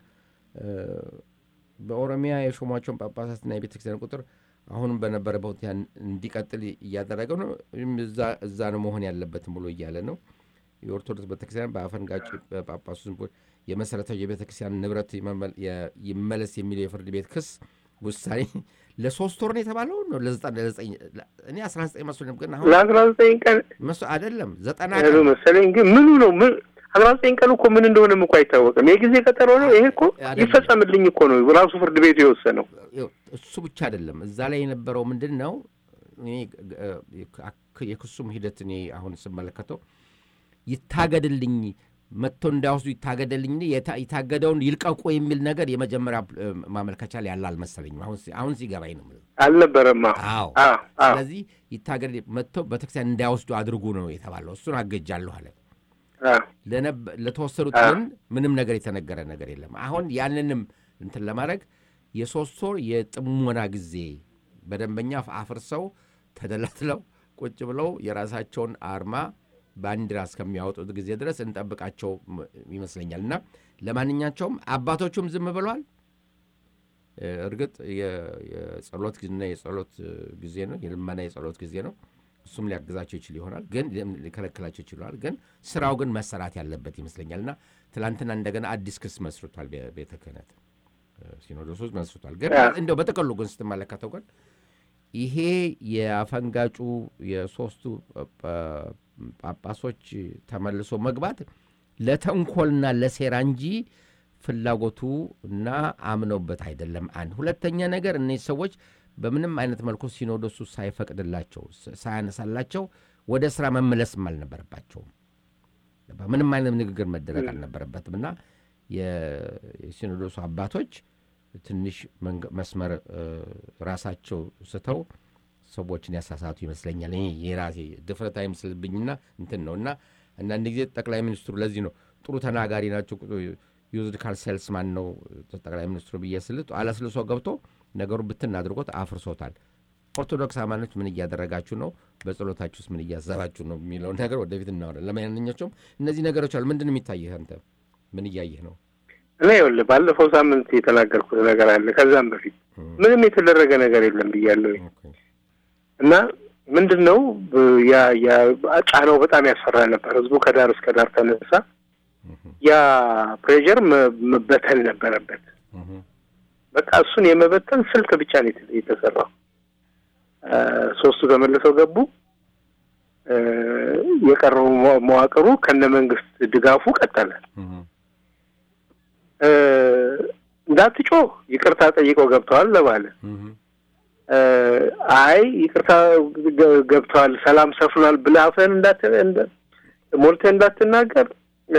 በኦሮሚያ የሾማቸውን ጳጳሳትና የቤተክርስቲያን ቁጥር አሁንም በነበረበት ያን እንዲቀጥል እያደረገው ነው እዛ እዛ ነው መሆን ያለበት ብሎ እያለ ነው የኦርቶዶክስ ቤተክርስቲያን በአፈንጋጭ ጳጳሱን የመሰረታዊ የቤተክርስቲያን ንብረት ይመለስ የሚለው የፍርድ ቤት ክስ ውሳኔ ለሶስት ወር ነው የተባለው ነው ለዘጠኝ እኔ አስራ ዘጠኝ መስሎኝ ግን አሁን ለአስራ ዘጠኝ ቀን መስ አይደለም ዘጠና ቀን ነው መሰለኝ ግን ምኑ ነው ምን አስራ ዘጠኝ ቀን እኮ ምን እንደሆነ እንኳን አይታወቅም የጊዜ ቀጠሮ ነው ይሄ እኮ ይፈጸምልኝ እኮ ነው ራሱ ፍርድ ቤቱ የወሰነው እሱ ብቻ አይደለም እዛ ላይ የነበረው ምንድነው እኔ የክሱም ሂደት እኔ አሁን ስመለከተው ይታገድልኝ መጥቶ እንዳውሱ ይታገደልኝ ይታገደውን ይልቀቁ የሚል ነገር የመጀመሪያ ማመልከቻ ላይ ያላል መሰለኝ አሁን አሁን ሲገባኝ ነው አልነበረማ አዎ ስለዚህ ይታገድ መጥቶ በተክሲያን እንዳይወስዱ አድርጉ ነው የተባለው እሱን አገጃለሁ አለ ለነብ ለተወሰዱት ግን ምንም ነገር የተነገረ ነገር የለም አሁን ያንንም እንትን ለማድረግ የሶስት ወር የጥሞና ጊዜ በደንበኛ አፍርሰው ተደላትለው ቁጭ ብለው የራሳቸውን አርማ ባንዲራ እስከሚያወጡት ጊዜ ድረስ እንጠብቃቸው ይመስለኛልና ለማንኛቸውም አባቶቹም ዝም ብለዋል እርግጥ የጸሎት ጊዜና የጸሎት ጊዜ ነው የልመና የጸሎት ጊዜ ነው እሱም ሊያግዛቸው ይችል ይሆናል ግን ሊከለክላቸው ይችላል ግን ስራው ግን መሰራት ያለበት ይመስለኛልና ትላንትና እንደገና አዲስ ክስ መስርቷል ቤተ ክህነት ሲኖዶሱ መስርቷል ግን እንደው በተቀሉ ግን ስትመለከተው ግን ይሄ የአፈንጋጩ የሶስቱ ጳጳሶች ተመልሶ መግባት ለተንኮልና ለሴራ እንጂ ፍላጎቱ እና አምነውበት አይደለም አንድ ሁለተኛ ነገር እነዚህ ሰዎች በምንም አይነት መልኩ ሲኖዶሱ ሳይፈቅድላቸው ሳያነሳላቸው ወደ ስራ መመለስ አልነበረባቸው በምንም አይነት ንግግር መደረግ አልነበረበትምና የሲኖዶሱ አባቶች ትንሽ መስመር ራሳቸው ስተው ሰዎችን ያሳሳቱ ይመስለኛል እኔ የራሴ ድፍረት አይመስልብኝና እንትን ነውና እና አንድ ጊዜ ጠቅላይ ሚኒስትሩ ለዚህ ነው ጥሩ ተናጋሪ ናቸው ዩዝድ ካል ሴልስማን ነው ጠቅላይ ሚኒስትሩ በየስልቱ አላስልሶ ገብቶ ነገሩ ብትን አድርጎት አፍርሶታል ኦርቶዶክስ አማኞች ምን እያደረጋችሁ ነው በጸሎታችሁስ ምን እያዘባችሁ ነው የሚለው ነገር ወደፊት እናወራ ለማንኛውም እነዚህ ነገሮች አሉ ምንድነው የሚታየህ አንተ ምን እያየህ ነው እኔ ወለ ባለፈው ሳምንት የተናገርኩት ነገር አለ ከዛም በፊት ምንም የተደረገ ነገር የለም ብያለሁ እና ምንድነው ያ ያ ጫናው በጣም ያስፈራ ነበር ህዝቡ ከዳር እስከ ዳር ተነሳ ያ ፕሬሸር መበተን ነበረበት በቃ እሱን የመበተን ስልት ብቻ ነው የተሰራው ሶስቱ ተመልሰው ገቡ የቀረው መዋቅሩ ከነመንግስት ድጋፉ ቀጠለ እንዳትጮ ይቅርታ ጠይቀው ገብተዋል ለባለ አይ ይቅርታ ገብተዋል ሰላም ሰፍኗል ብላፈን እንዳት ሞልተ እንዳትናገር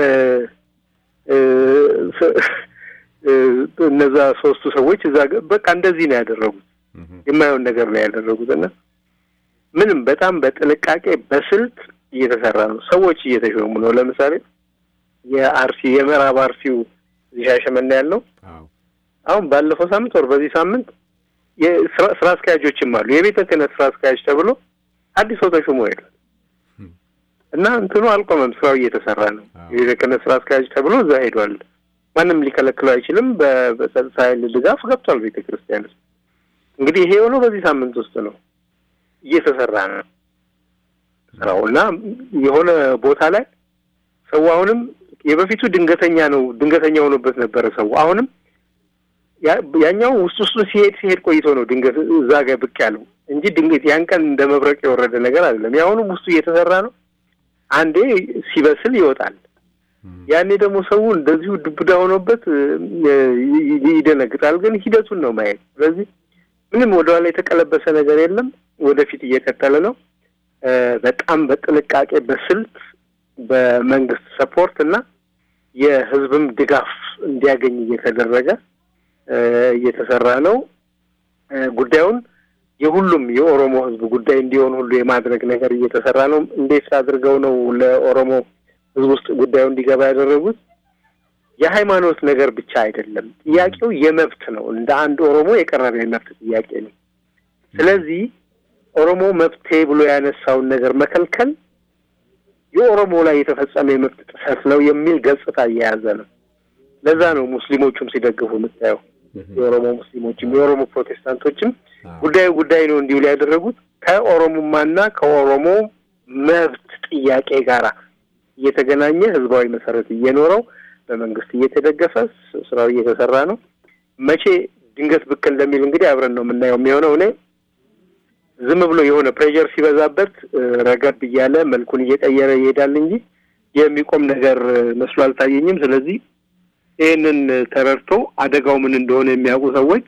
እነዛ ሶስቱ ሰዎች እዛ በቃ እንደዚህ ነው ያደረጉት የማይሆን ነገር ነው ያደረጉትና ምንም በጣም በጥንቃቄ በስልት እየተሰራ ነው ሰዎች እየተሾሙ ነው ለምሳሌ የአርሲ የምዕራብ አርሲው ሻሸመኔ ያለው አሁን ባለፈው ሳምንት ወር በዚህ ሳምንት የስራ አስኪያጆችም አሉ የቤተ ክህነት ስራ አስኪያጅ ተብሎ አዲስ ሰው ተሾሞ ይላል እና እንትኑ አልቆመም ስራው እየተሰራ ነው የቤተ ክህነት ስራ አስኪያጅ ተብሎ እዛ ሄዷል ማንም ሊከለክለው አይችልም በጸጥታ ኃይል ድጋፍ ገብቷል ቤተ ክርስቲያን እንግዲህ ይሄ ሆኖ በዚህ ሳምንት ውስጥ ነው እየተሰራ ነው ስራውና የሆነ ቦታ ላይ ሰው አሁንም የበፊቱ ድንገተኛ ነው ድንገተኛ ሆኖበት ነበር ሰው አሁንም ያኛው ውስጥ ውስጥ ሲሄድ ሲሄድ ቆይቶ ነው ድንገት እዛ ጋር ብቅ ያለው እንጂ ድንገት ያን ቀን እንደመብረቅ የወረደ ነገር አይደለም ያሁኑ ውስጡ እየተሰራ ነው አንዴ ሲበስል ይወጣል። ያኔ ደግሞ ሰው እንደዚሁ ድብዳ ሆኖበት ይደነግጣል። ግን ሂደቱን ነው ማየት። ስለዚህ ምንም ወደኋላ የተቀለበሰ ነገር የለም። ወደፊት እየቀጠለ ነው። በጣም በጥንቃቄ በስልት በመንግስት ሰፖርት እና የህዝብም ድጋፍ እንዲያገኝ እየተደረገ እየተሰራ ነው። ጉዳዩን የሁሉም የኦሮሞ ህዝብ ጉዳይ እንዲሆን ሁሉ የማድረግ ነገር እየተሰራ ነው። እንዴት አድርገው ነው ለኦሮሞ ህዝብ ውስጥ ጉዳዩ እንዲገባ ያደረጉት? የሃይማኖት ነገር ብቻ አይደለም። ጥያቄው የመብት ነው። እንደ አንድ ኦሮሞ የቀረበ የመብት ጥያቄ ነው። ስለዚህ ኦሮሞ መብቴ ብሎ ያነሳውን ነገር መከልከል የኦሮሞ ላይ የተፈጸመ የመብት ጥሰት ነው የሚል ገጽታ እየያዘ ነው። ለዛ ነው ሙስሊሞቹም ሲደግፉ የምታየው። የኦሮሞ ሙስሊሞችም የኦሮሞ ፕሮቴስታንቶችም ጉዳዩ ጉዳይ ነው እንዲሁ ላይ ያደረጉት ከኦሮሞማና ከኦሮሞ መብት ጥያቄ ጋራ እየተገናኘ ህዝባዊ መሰረት እየኖረው በመንግስት እየተደገፈ ስራው እየተሰራ ነው። መቼ ድንገት ብቅ እንደሚል እንግዲህ አብረን ነው የምናየው የሚሆነው። እኔ ዝም ብሎ የሆነ ፕሬሸር ሲበዛበት ረገብ እያለ መልኩን እየቀየረ ይሄዳል እንጂ የሚቆም ነገር መስሎ አልታየኝም። ስለዚህ ይሄንን ተረድቶ አደጋው ምን እንደሆነ የሚያውቁ ሰዎች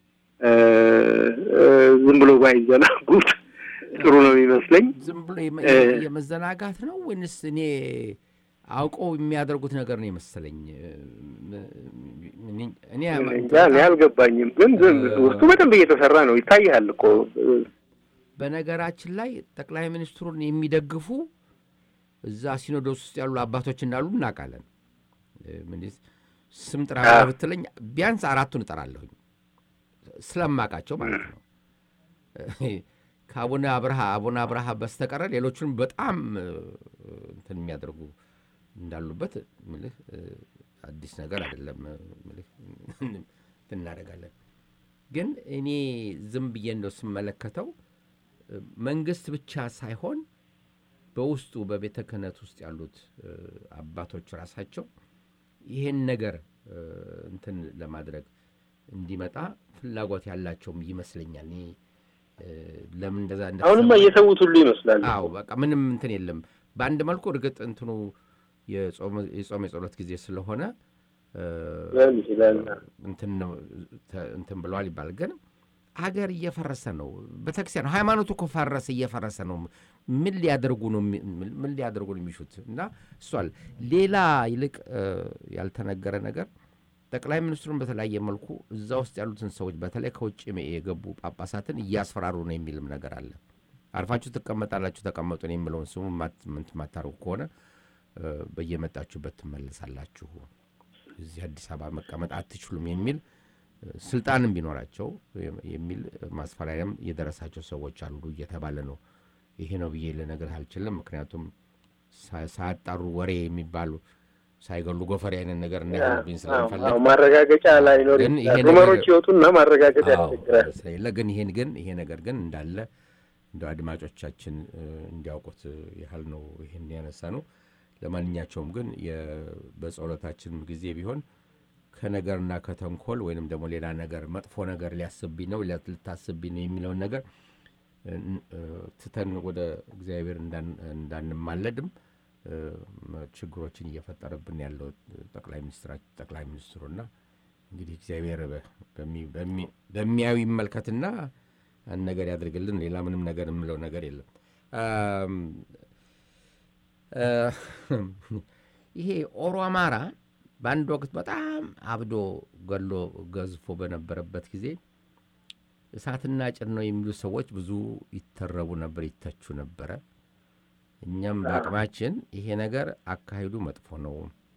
ዝም ብሎ ባይዘናጉት ጥሩ ነው የሚመስለኝ። ዝም ብሎ የመዘናጋት ነው ወይስ እኔ አውቀው የሚያደርጉት ነገር ነው የመሰለኝ? እኔ እኔ አልገባኝም። ግን ውስጡ በደንብ እየተሰራ ነው ይታያል እኮ። በነገራችን ላይ ጠቅላይ ሚኒስትሩን የሚደግፉ እዛ ሲኖዶስ ውስጥ ያሉ አባቶች እንዳሉ እናውቃለን። ምን ስም ጥራ ብትለኝ ቢያንስ አራቱን እጠራለሁኝ ስለማውቃቸው ማለት ነው። ከአቡነ አብርሃ አቡነ አብርሃ በስተቀር ሌሎቹን በጣም እንትን የሚያደርጉ እንዳሉበት ምልህ አዲስ ነገር አይደለም። ምልህ እናደርጋለን። ግን እኔ ዝም ብዬ እንደው ስመለከተው መንግስት ብቻ ሳይሆን በውስጡ በቤተ ክህነት ውስጥ ያሉት አባቶች ራሳቸው ይሄን ነገር እንትን ለማድረግ እንዲመጣ ፍላጎት ያላቸውም ይመስለኛል። እኔ ለምን እንደዛ እንደ አሁንማ እየተውት ሁሉ ይመስላል። አዎ በቃ ምንም እንትን የለም። በአንድ መልኩ እርግጥ እንትኑ የጾም የጾም የጸሎት ጊዜ ስለሆነ እንትን ነው እንትን ብለዋል ይባል። ግን ሀገር እየፈረሰ ነው። ቤተክርስቲያን ሃይማኖቱ እኮ ፈረሰ፣ እየፈረሰ ነው። ምን ሊያደርጉ ነው ምን ሊያደርጉ ነው የሚሹት? እና እሷል ሌላ ይልቅ ያልተነገረ ነገር ጠቅላይ ሚኒስትሩን በተለያየ መልኩ እዛ ውስጥ ያሉትን ሰዎች በተለይ ከውጭ የገቡ ጳጳሳትን እያስፈራሩ ነው የሚልም ነገር አለ። አርፋችሁ ትቀመጣላችሁ ተቀመጡ ነው የሚለውን ስሙ ምን ማታረጉ ከሆነ በየመጣችሁበት ትመለሳላችሁ፣ እዚህ አዲስ አበባ መቀመጥ አትችሉም የሚል ስልጣንም ቢኖራቸው የሚል ማስፈራሪያም የደረሳቸው ሰዎች አሉ እየተባለ ነው። ይሄ ነው ብዬ ለነገር አልችልም። ምክንያቱም ሳያጣሩ ወሬ የሚባሉ ሳይገሉ ጎፈሬ አይነት ነገር እንዳይሆንብኝ ስለምፈልግ ማረጋገጫ ላይ ነው ሩመሮች ይወጡና ማረጋገጫ ያስቸግራል። ግን ይሄን ግን ይሄ ነገር ግን እንዳለ እንደ አድማጮቻችን እንዲያውቁት ያህል ነው ይሄን ያነሳ ነው። ለማንኛቸውም ግን በጸሎታችን ጊዜ ቢሆን ከነገርና ከተንኮል ወይንም ደግሞ ሌላ ነገር መጥፎ ነገር ሊያስብኝ ነው ልታስብኝ ነው የሚለው ነገር ትተን ወደ እግዚአብሔር እንዳንማለድም ችግሮችን እየፈጠረብን ያለው ጠቅላይ ሚኒስትራችን ጠቅላይ ሚኒስትሩና እንግዲህ እግዚአብሔር በሚያዩ ይመልከትና አንድ ነገር ያድርግልን። ሌላ ምንም ነገር የምለው ነገር የለም። ይሄ ኦሮ አማራ በአንድ ወቅት በጣም አብዶ ገሎ ገዝፎ በነበረበት ጊዜ እሳትና ጭድ ነው የሚሉ ሰዎች ብዙ ይተረቡ ነበር፣ ይተቹ ነበረ። እኛም በአቅማችን ይሄ ነገር አካሄዱ መጥፎ ነው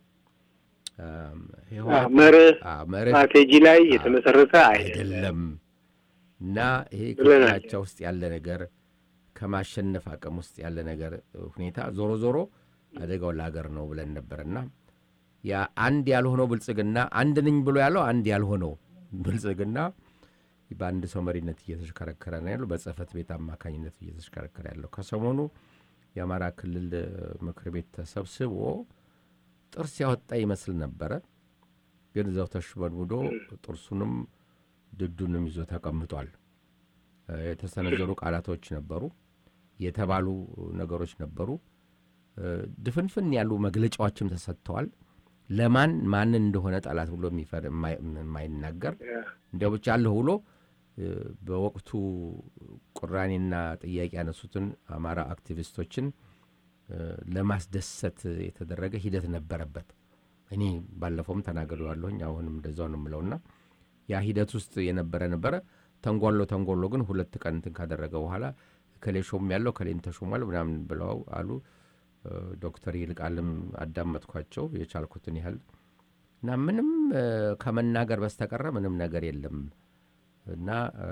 መርህ ስትራቴጂ ላይ የተመሰረተ አይደለም እና ይሄ ከላቻ ውስጥ ያለ ነገር ከማሸነፍ አቅም ውስጥ ያለ ነገር ሁኔታ ዞሮ ዞሮ አደጋው ለሀገር ነው ብለን ነበርና ያ አንድ ያልሆነው ብልጽግና አንድ ነኝ ብሎ ያለው አንድ ያልሆነው ብልጽግና በአንድ ሰው መሪነት እየተሽከረከረ ነው ያለው፣ በጽህፈት ቤት አማካኝነት እየተሽከረከረ ያለው። ከሰሞኑ የአማራ ክልል ምክር ቤት ተሰብስቦ ጥርስ ያወጣ ይመስል ነበረ። ግን እዛው ተሽበድብዶ ጥርሱንም ድዱንም ይዞ ተቀምጧል። የተሰነዘሩ ቃላቶች ነበሩ፣ የተባሉ ነገሮች ነበሩ። ድፍንፍን ያሉ መግለጫዎችም ተሰጥተዋል ለማን ማን እንደሆነ ጣላት ብሎ የሚፈር የማይናገር እንደው ብቻ አለ ብሎ በወቅቱ ቁራኔና ጥያቄ ያነሱትን አማራ አክቲቪስቶችን ለማስደሰት የተደረገ ሂደት ነበረበት እኔ ባለፈውም ተናግሬዋለሁኝ አሁንም እንደዛው ነው የምለውና ያ ሂደት ውስጥ የነበረ ነበረ ተንጓሎ ተንጓሎ ግን ሁለት ቀን እንትን ካደረገ በኋላ ከሌሾም ያለው ከሌን ተሾሟል ምናምን ብለው አሉ ዶክተር ይልቃልም አዳመጥኳቸው የቻልኩትን ያህል እና ምንም ከመናገር በስተቀር ምንም ነገር የለም እና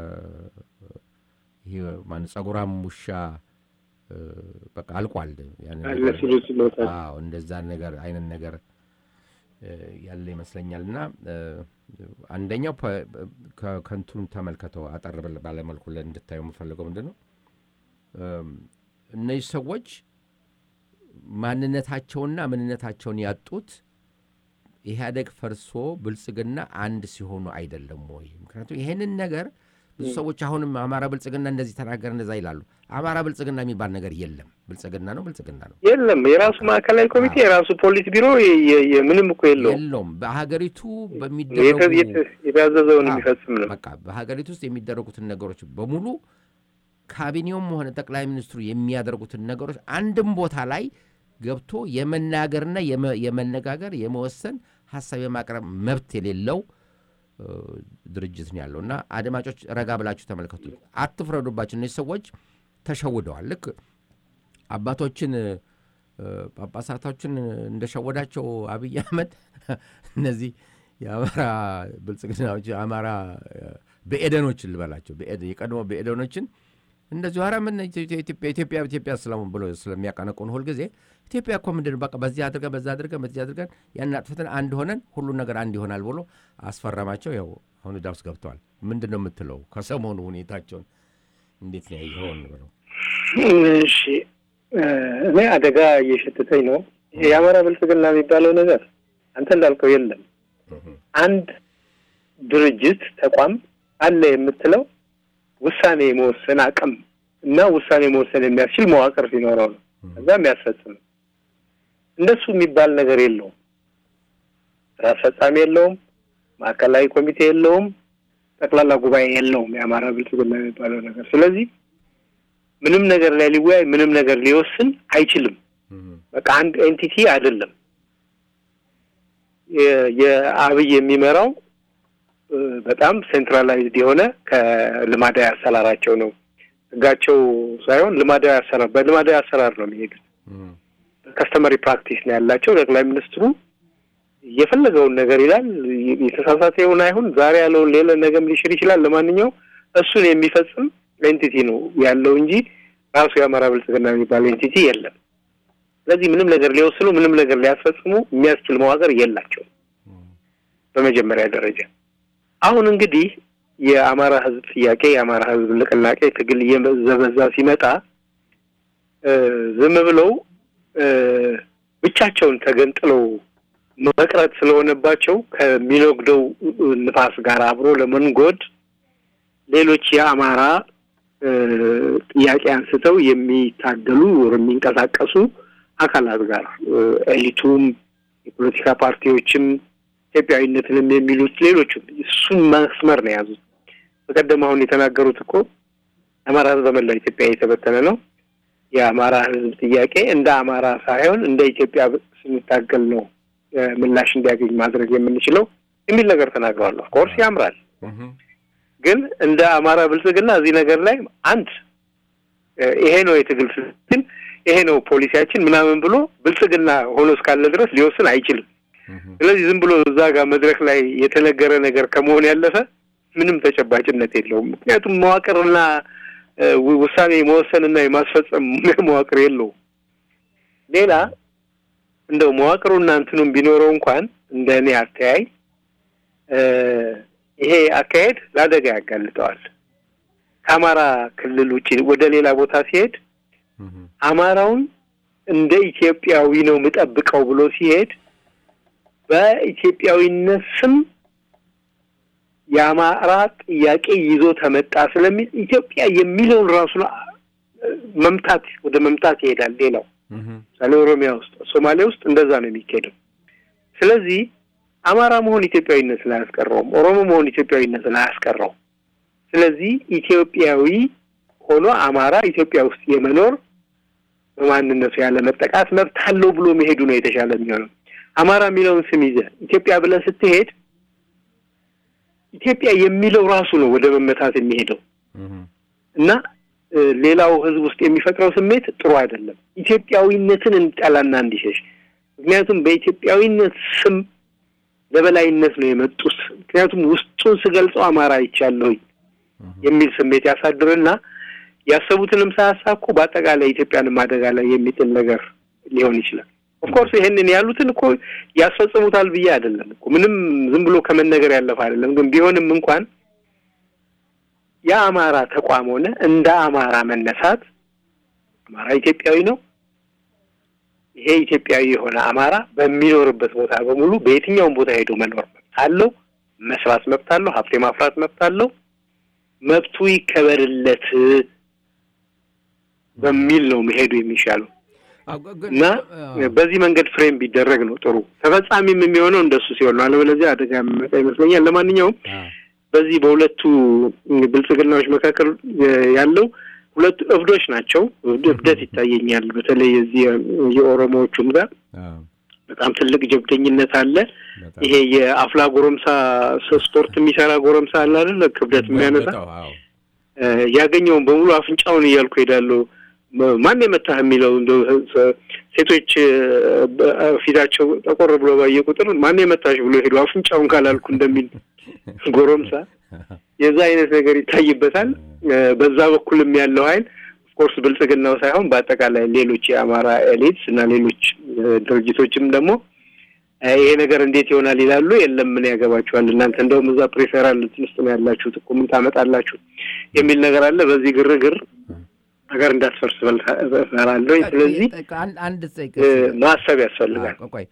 ይሄ ማን ጸጉራም ሙሻ በቃ አልቋል ያን ነገር አዎ እንደዛ ነገር አይነት ነገር ያለ ይመስለኛልና አንደኛው ከከንቱን ተመልከተው አጠር ባለ መልኩ ለእንድታዩ የምፈልገው ምንድነው እነዚህ ሰዎች ማንነታቸውና ምንነታቸውን ያጡት ኢህአዴግ ፈርሶ ብልጽግና አንድ ሲሆኑ አይደለም ወይ ምክንያቱም ይሄንን ነገር ብዙ ሰዎች አሁንም አማራ ብልጽግና እንደዚህ ተናገር እንደዛ ይላሉ አማራ ብልጽግና የሚባል ነገር የለም ብልጽግና ነው ብልጽግና ነው የለም የራሱ ማዕከላዊ ኮሚቴ የራሱ ፖሊስ ቢሮ ምንም እኮ የለውም የለም በሀገሪቱ በሚደረጉ የታዘዘውን የሚፈጽም ነው በቃ በሀገሪቱ ውስጥ የሚደረጉትን ነገሮች በሙሉ ካቢኔውም ሆነ ጠቅላይ ሚኒስትሩ የሚያደርጉትን ነገሮች አንድም ቦታ ላይ ገብቶ የመናገርና የመነጋገር የመወሰን ሐሳብ የማቅረብ መብት የሌለው ድርጅት ነው ያለውና አድማጮች ረጋ ብላችሁ ተመልከቱ አትፍረዱባቸው እነዚህ ሰዎች ተሸውደዋል ልክ አባቶችን ጳጳሳቶችን እንደሸወዳቸው አብይ አህመድ እነዚህ የአማራ ብልጽግናዎች አማራ በኤደኖች ልበላቸው በኤደ የቀድሞ በኤደኖችን እንደዚህ አራ ምን ኢትዮጵያ ኢትዮጵያ ኢትዮጵያ ሰላም ብሎ ስለሚያቀነቁን ሁሉ ጊዜ ኢትዮጵያ እኮ ምንድነው በቃ በዚህ አድርገ በዛ አድርገ በዚህ አድርገን ያን አጥፍተን አንድ ሆነን ሁሉ ነገር አንድ ይሆናል ብሎ አስፈራማቸው ያው አሁን ዳውስ ገብተዋል ምንድነው የምትለው ከሰሞኑ ሁኔታቸውን እንዴት ነው ይሆን ነው እሺ እኔ አደጋ እየሸተተኝ ነው የአማራ ብልጽግና የሚባለው ነገር አንተ እንዳልከው የለም አንድ ድርጅት ተቋም አለ የምትለው ውሳኔ መወሰን አቅም እና ውሳኔ መወሰን የሚያስችል መዋቅር ሲኖረው ነው ከዛ የሚያስፈጽም እንደሱ የሚባል ነገር የለውም ራስ ፈጻሚ የለውም ማዕከላዊ ኮሚቴ የለውም ጠቅላላ ጉባኤ የለውም የአማራ ብልጽግና የሚባለው ነገር ስለዚህ ምንም ነገር ላይ ሊወያይ ምንም ነገር ሊወስን አይችልም በቃ አንድ ኤንቲቲ አይደለም የአብይ የሚመራው በጣም ሴንትራላይዝድ የሆነ ከልማዳዊ አሰራራቸው ነው ጋቸው ሳይሆን ልማዳዊ አሰራር በልማዳዊ አሰራር ነው የሚሄዱት ከስተመሪ ፕራክቲስ ነው ያላቸው ጠቅላይ ሚኒስትሩ የፈለገውን ነገር ይላል የተሳሳተ ይሁን አይሁን ዛሬ ያለው ሌላ ነገም ሊሽር ይችላል ለማንኛው እሱን የሚፈጽም ኤንቲቲ ነው ያለው እንጂ ራሱ የአማራ ብልጽግና የሚባል ኤንቲቲ የለም ስለዚህ ምንም ነገር ሊወስኑ ምንም ነገር ሊያስፈጽሙ የሚያስችል መዋቅር የላቸው በመጀመሪያ ደረጃ አሁን እንግዲህ የአማራ ህዝብ ጥያቄ የአማራ ህዝብ ንቅናቄ ትግል እየዘበዛ ሲመጣ ዝም ብለው ብቻቸውን ተገንጥለው መቅረት ስለሆነባቸው ከሚኖግደው ንፋስ ጋር አብሮ ለመንጎድ ሌሎች የአማራ ጥያቄ አንስተው የሚታገሉ የሚንቀሳቀሱ አካላት ጋር ኤሊቱም የፖለቲካ ፓርቲዎችም ኢትዮጵያዊነትንም የሚሉት ሌሎች እሱን መስመር ነው ያዙት በቀደም አሁን የተናገሩት እኮ አማራ ህዝብ በመላ ኢትዮጵያ የተበተነ ነው የአማራ ህዝብ ጥያቄ እንደ አማራ ሳይሆን እንደ ኢትዮጵያ ስንታገል ነው ምላሽ እንዲያገኝ ማድረግ የምንችለው የሚል ነገር ተናግረዋል ኮርስ ያምራል ግን እንደ አማራ ብልጽግና እዚህ ነገር ላይ አንድ ይሄ ነው የትግል ፍልስፍና ይሄ ነው ፖሊሲያችን ምናምን ብሎ ብልጽግና ሆኖ እስካለ ድረስ ሊወስን አይችልም ስለዚህ ዝም ብሎ እዛ ጋር መድረክ ላይ የተነገረ ነገር ከመሆን ያለፈ ምንም ተጨባጭነት የለውም ምክንያቱም መዋቅርና ውሳኔ መወሰንና የማስፈጸም መዋቅር የለውም ሌላ እንደው መዋቅሩና እንትኑም ቢኖረው እንኳን እንደኔ አስተያይ ይሄ አካሄድ ለአደጋ ያጋልጠዋል ከአማራ ክልል ውጪ ወደ ሌላ ቦታ ሲሄድ አማራውን እንደ ኢትዮጵያዊ ነው መጠብቀው ብሎ ሲሄድ በኢትዮጵያዊነት ስም የአማራ ጥያቄ ይዞ ተመጣ ስለሚል ኢትዮጵያ የሚለው ራሱ መምታት ወደ መምታት ይሄዳል ሌላው ሳለ ኦሮሚያ ውስጥ ሶማሌ ውስጥ እንደዛ ነው የሚካሄደው ስለዚህ አማራ መሆን ኢትዮጵያዊነት ላይ አስቀረው ኦሮሞ መሆን ኢትዮጵያዊነት ላይ አስቀረው ስለዚህ ኢትዮጵያዊ ሆኖ አማራ ኢትዮጵያ ውስጥ የመኖር በማንነቱ ያለ መጠቃት መብት አለው ብሎ መሄዱ ነው የተሻለ የሚሆነው አማራ የሚለውን ስም ይዘ ኢትዮጵያ ብለህ ስትሄድ ኢትዮጵያ የሚለው ራሱ ነው ወደ መመታት የሚሄደው እና ሌላው ህዝብ ውስጥ የሚፈጥረው ስሜት ጥሩ አይደለም ኢትዮጵያዊነትን እንጠላና እንዲሸሽ ምክንያቱም በኢትዮጵያዊነት ስም ለበላይነት ነው የመጡት ምክንያቱም ውስጡን ስገልጸው አማራ ይቻለው የሚል ስሜት ያሳድርና ያሰቡትንም ሳያሳኩ በአጠቃላይ ኢትዮጵያን ማደጋ ላይ የሚጥል ነገር ሊሆን ይችላል ኦፍ ኮርስ ይሄንን ያሉትን እኮ ያስፈጽሙታል ብዬ አይደለም እኮ ምንም ዝም ብሎ ከመነገር ያለፈ አይደለም ግን ቢሆንም እንኳን ያ አማራ ተቋም ሆነ እንደ አማራ መነሳት አማራ ኢትዮጵያዊ ነው ይሄ ኢትዮጵያዊ የሆነ አማራ በሚኖርበት ቦታ በሙሉ በየትኛውም ቦታ ሄዶ መኖር አለው መስራት መብት አለው ሀብት ማፍራት መብት አለው መብቱ ይከበርለት በሚል ነው መሄዱ የሚሻለው እና በዚህ መንገድ ፍሬም ቢደረግ ነው ጥሩ ተፈጻሚም የሚሆነው እንደሱ ሲሆን ነው አለበለዚያ አደጋ መጣ ይመስለኛል ለማንኛውም በዚህ በሁለቱ ብልጽግናዎች መካከል ያለው ሁለት እብዶች ናቸው እብደት ይታየኛል በተለይ እዚህ የኦሮሞዎቹም ጋር በጣም ትልቅ ጀብደኝነት አለ ይሄ የአፍላ ጎረምሳ ስፖርት የሚሰራ ጎረምሳ አለ አይደል ክብደት የሚያነሳ ያገኘውን በሙሉ አፍንጫውን እያልኩ ሄዳለሁ ማን የመታህ የሚለው ሴቶች ፊታቸው ተቆር ብሎ ባየ ቁጥር ማን የመታሽ ብሎ ሄዶ አፍንጫውን ካላልኩ እንደሚል ጎረምሳ የዛ አይነት ነገር ይታይበታል በዛ በኩልም ያለው ኃይል ኦፍ ኮርስ ብልጽግናው ሳይሆን በአጠቃላይ ሌሎች የአማራ ኤሊትስ እና ሌሎች ድርጅቶችም ደግሞ ይሄ ነገር እንዴት ይሆናል ይላሉ የለም ምን ያገባችኋል እናንተ እንደውም እዛ ፕሬፈራል ትንሽ ነው ያላችሁት እኮ ምን ታመጣላችሁ የሚል ነገር አለ በዚህ ግርግር ነገር እንዳትፈርስ በልፈራለሁ ስለዚህ አንድ ጽይቅ ማሰብ ያስፈልጋል ቆይ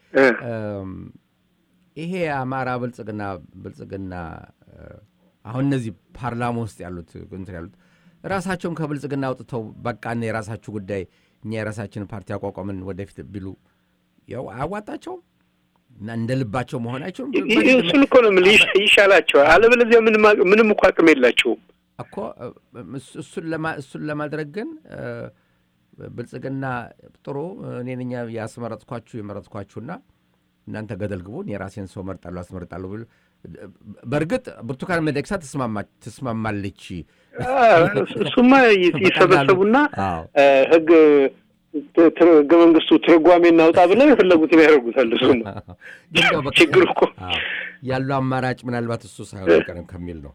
ይሄ አማራ ብልጽግና ብልጽግና አሁን እነዚህ ፓርላማ ውስጥ ያሉት እንትን ያሉት ራሳቸውን ከብልጽግና አውጥተው በቃና የራሳቸው ጉዳይ እኛ የራሳችን ፓርቲ አቋቋምን ወደፊት ቢሉ ያው አዋጣቸው እና እንደልባቸው መሆናቸው እሱን እኮ ነው ይሻላቸው አለበለዚያ ምንም ምንም እኮ አቅም የላቸው እኮ እሱን ለማ እሱን ለማድረግ ግን ብልጽግና ጥሩ እኔ ነኝ ያስመረጥኳችሁ የመረጥኳችሁና እናንተ ገደል ግቡን የራሴን ሰው መርጣለሁ አስመርጣለሁ ብል በርግጥ ብርቱካን ሚደቅሳ ተስማማ ተስማማለች እሱማ ይሰበሰቡና ህግ ህገ መንግስቱ ትርጓሜ እናውጣ ብለው የፈለጉትን ያደርጉታል እሱ ችግሩ እኮ ያለው አማራጭ ምናልባት እሱ ሳይሆን ቀረም ከሚል ነው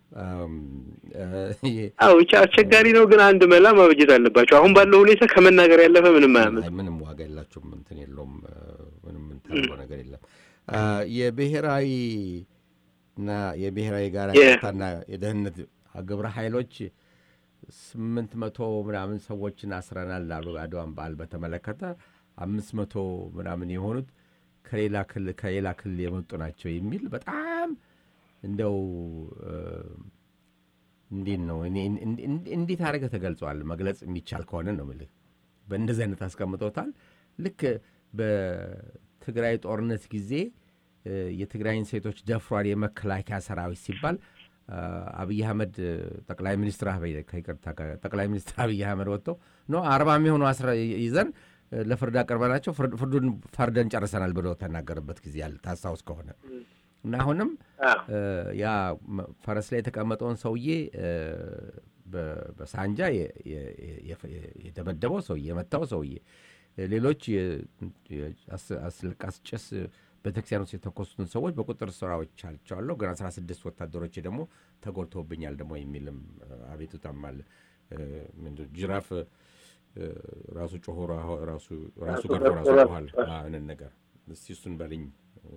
አው እቻ አስቸጋሪ ነው ግን አንድ መላ ማበጀት አለባቸው አሁን ባለው ሁኔታ ከመናገር ያለፈ ምንም አያመጣ ምንም ዋጋ የላቸውም እንትን የለውም ምንም እንታለው ነገር የለም የብሔራዊ እና የብሔራዊ ጋራ ታና የደህንነት ግብረ ኃይሎች ስምንት መቶ ምናምን ሰዎችን አስረናል አሉ አድዋን በዓል በተመለከተ አምስት መቶ ምናምን የሆኑት ከሌላ ክልል ከሌላ ክልል የመጡ ናቸው የሚል በጣም እንደው እንዴት ነው እኔ እንዴት አረገ ተገልጿል መግለጽ የሚቻል ከሆነ ነው ማለት በእንደዚህ አይነት አስቀምጦታል ልክ በትግራይ ጦርነት ጊዜ የትግራይን ሴቶች ደፍሯል የመከላከያ ሰራዊት ሲባል አብይ አህመድ ጠቅላይ ሚኒስትር አብይ ከይቅርታ ጠቅላይ ሚኒስትር አብይ አህመድ ወጥቶ ነው አርባ የሚሆኑ አስራ ይዘን ለፍርድ አቀርበናቸው ፍርዱን ፈርደን ጨርሰናል ብሎ ተናገረበት ጊዜ ያለ ታሳውስ ከሆነ እና አሁንም ያ ፈረስ ላይ የተቀመጠውን ሰውዬ በሳንጃ የደበደበው ሰውዬ የመታው ሰውዬ ሌሎች አስልቃስ ጭስ በተክሲያኑ የተኮሱትን ሰዎች በቁጥር ስራዎች አልቻለው ግን አስራ ስድስት ወታደሮች ደግሞ ተጎድተውብኛል ደግሞ የሚልም አቤቱታም አለ ምን ጅራፍ ራሱ ጮሆራ ራሱ ራሱ ገርፎ ራሱ ጮሃል አነ ነገር እስቲ እሱን በልኝ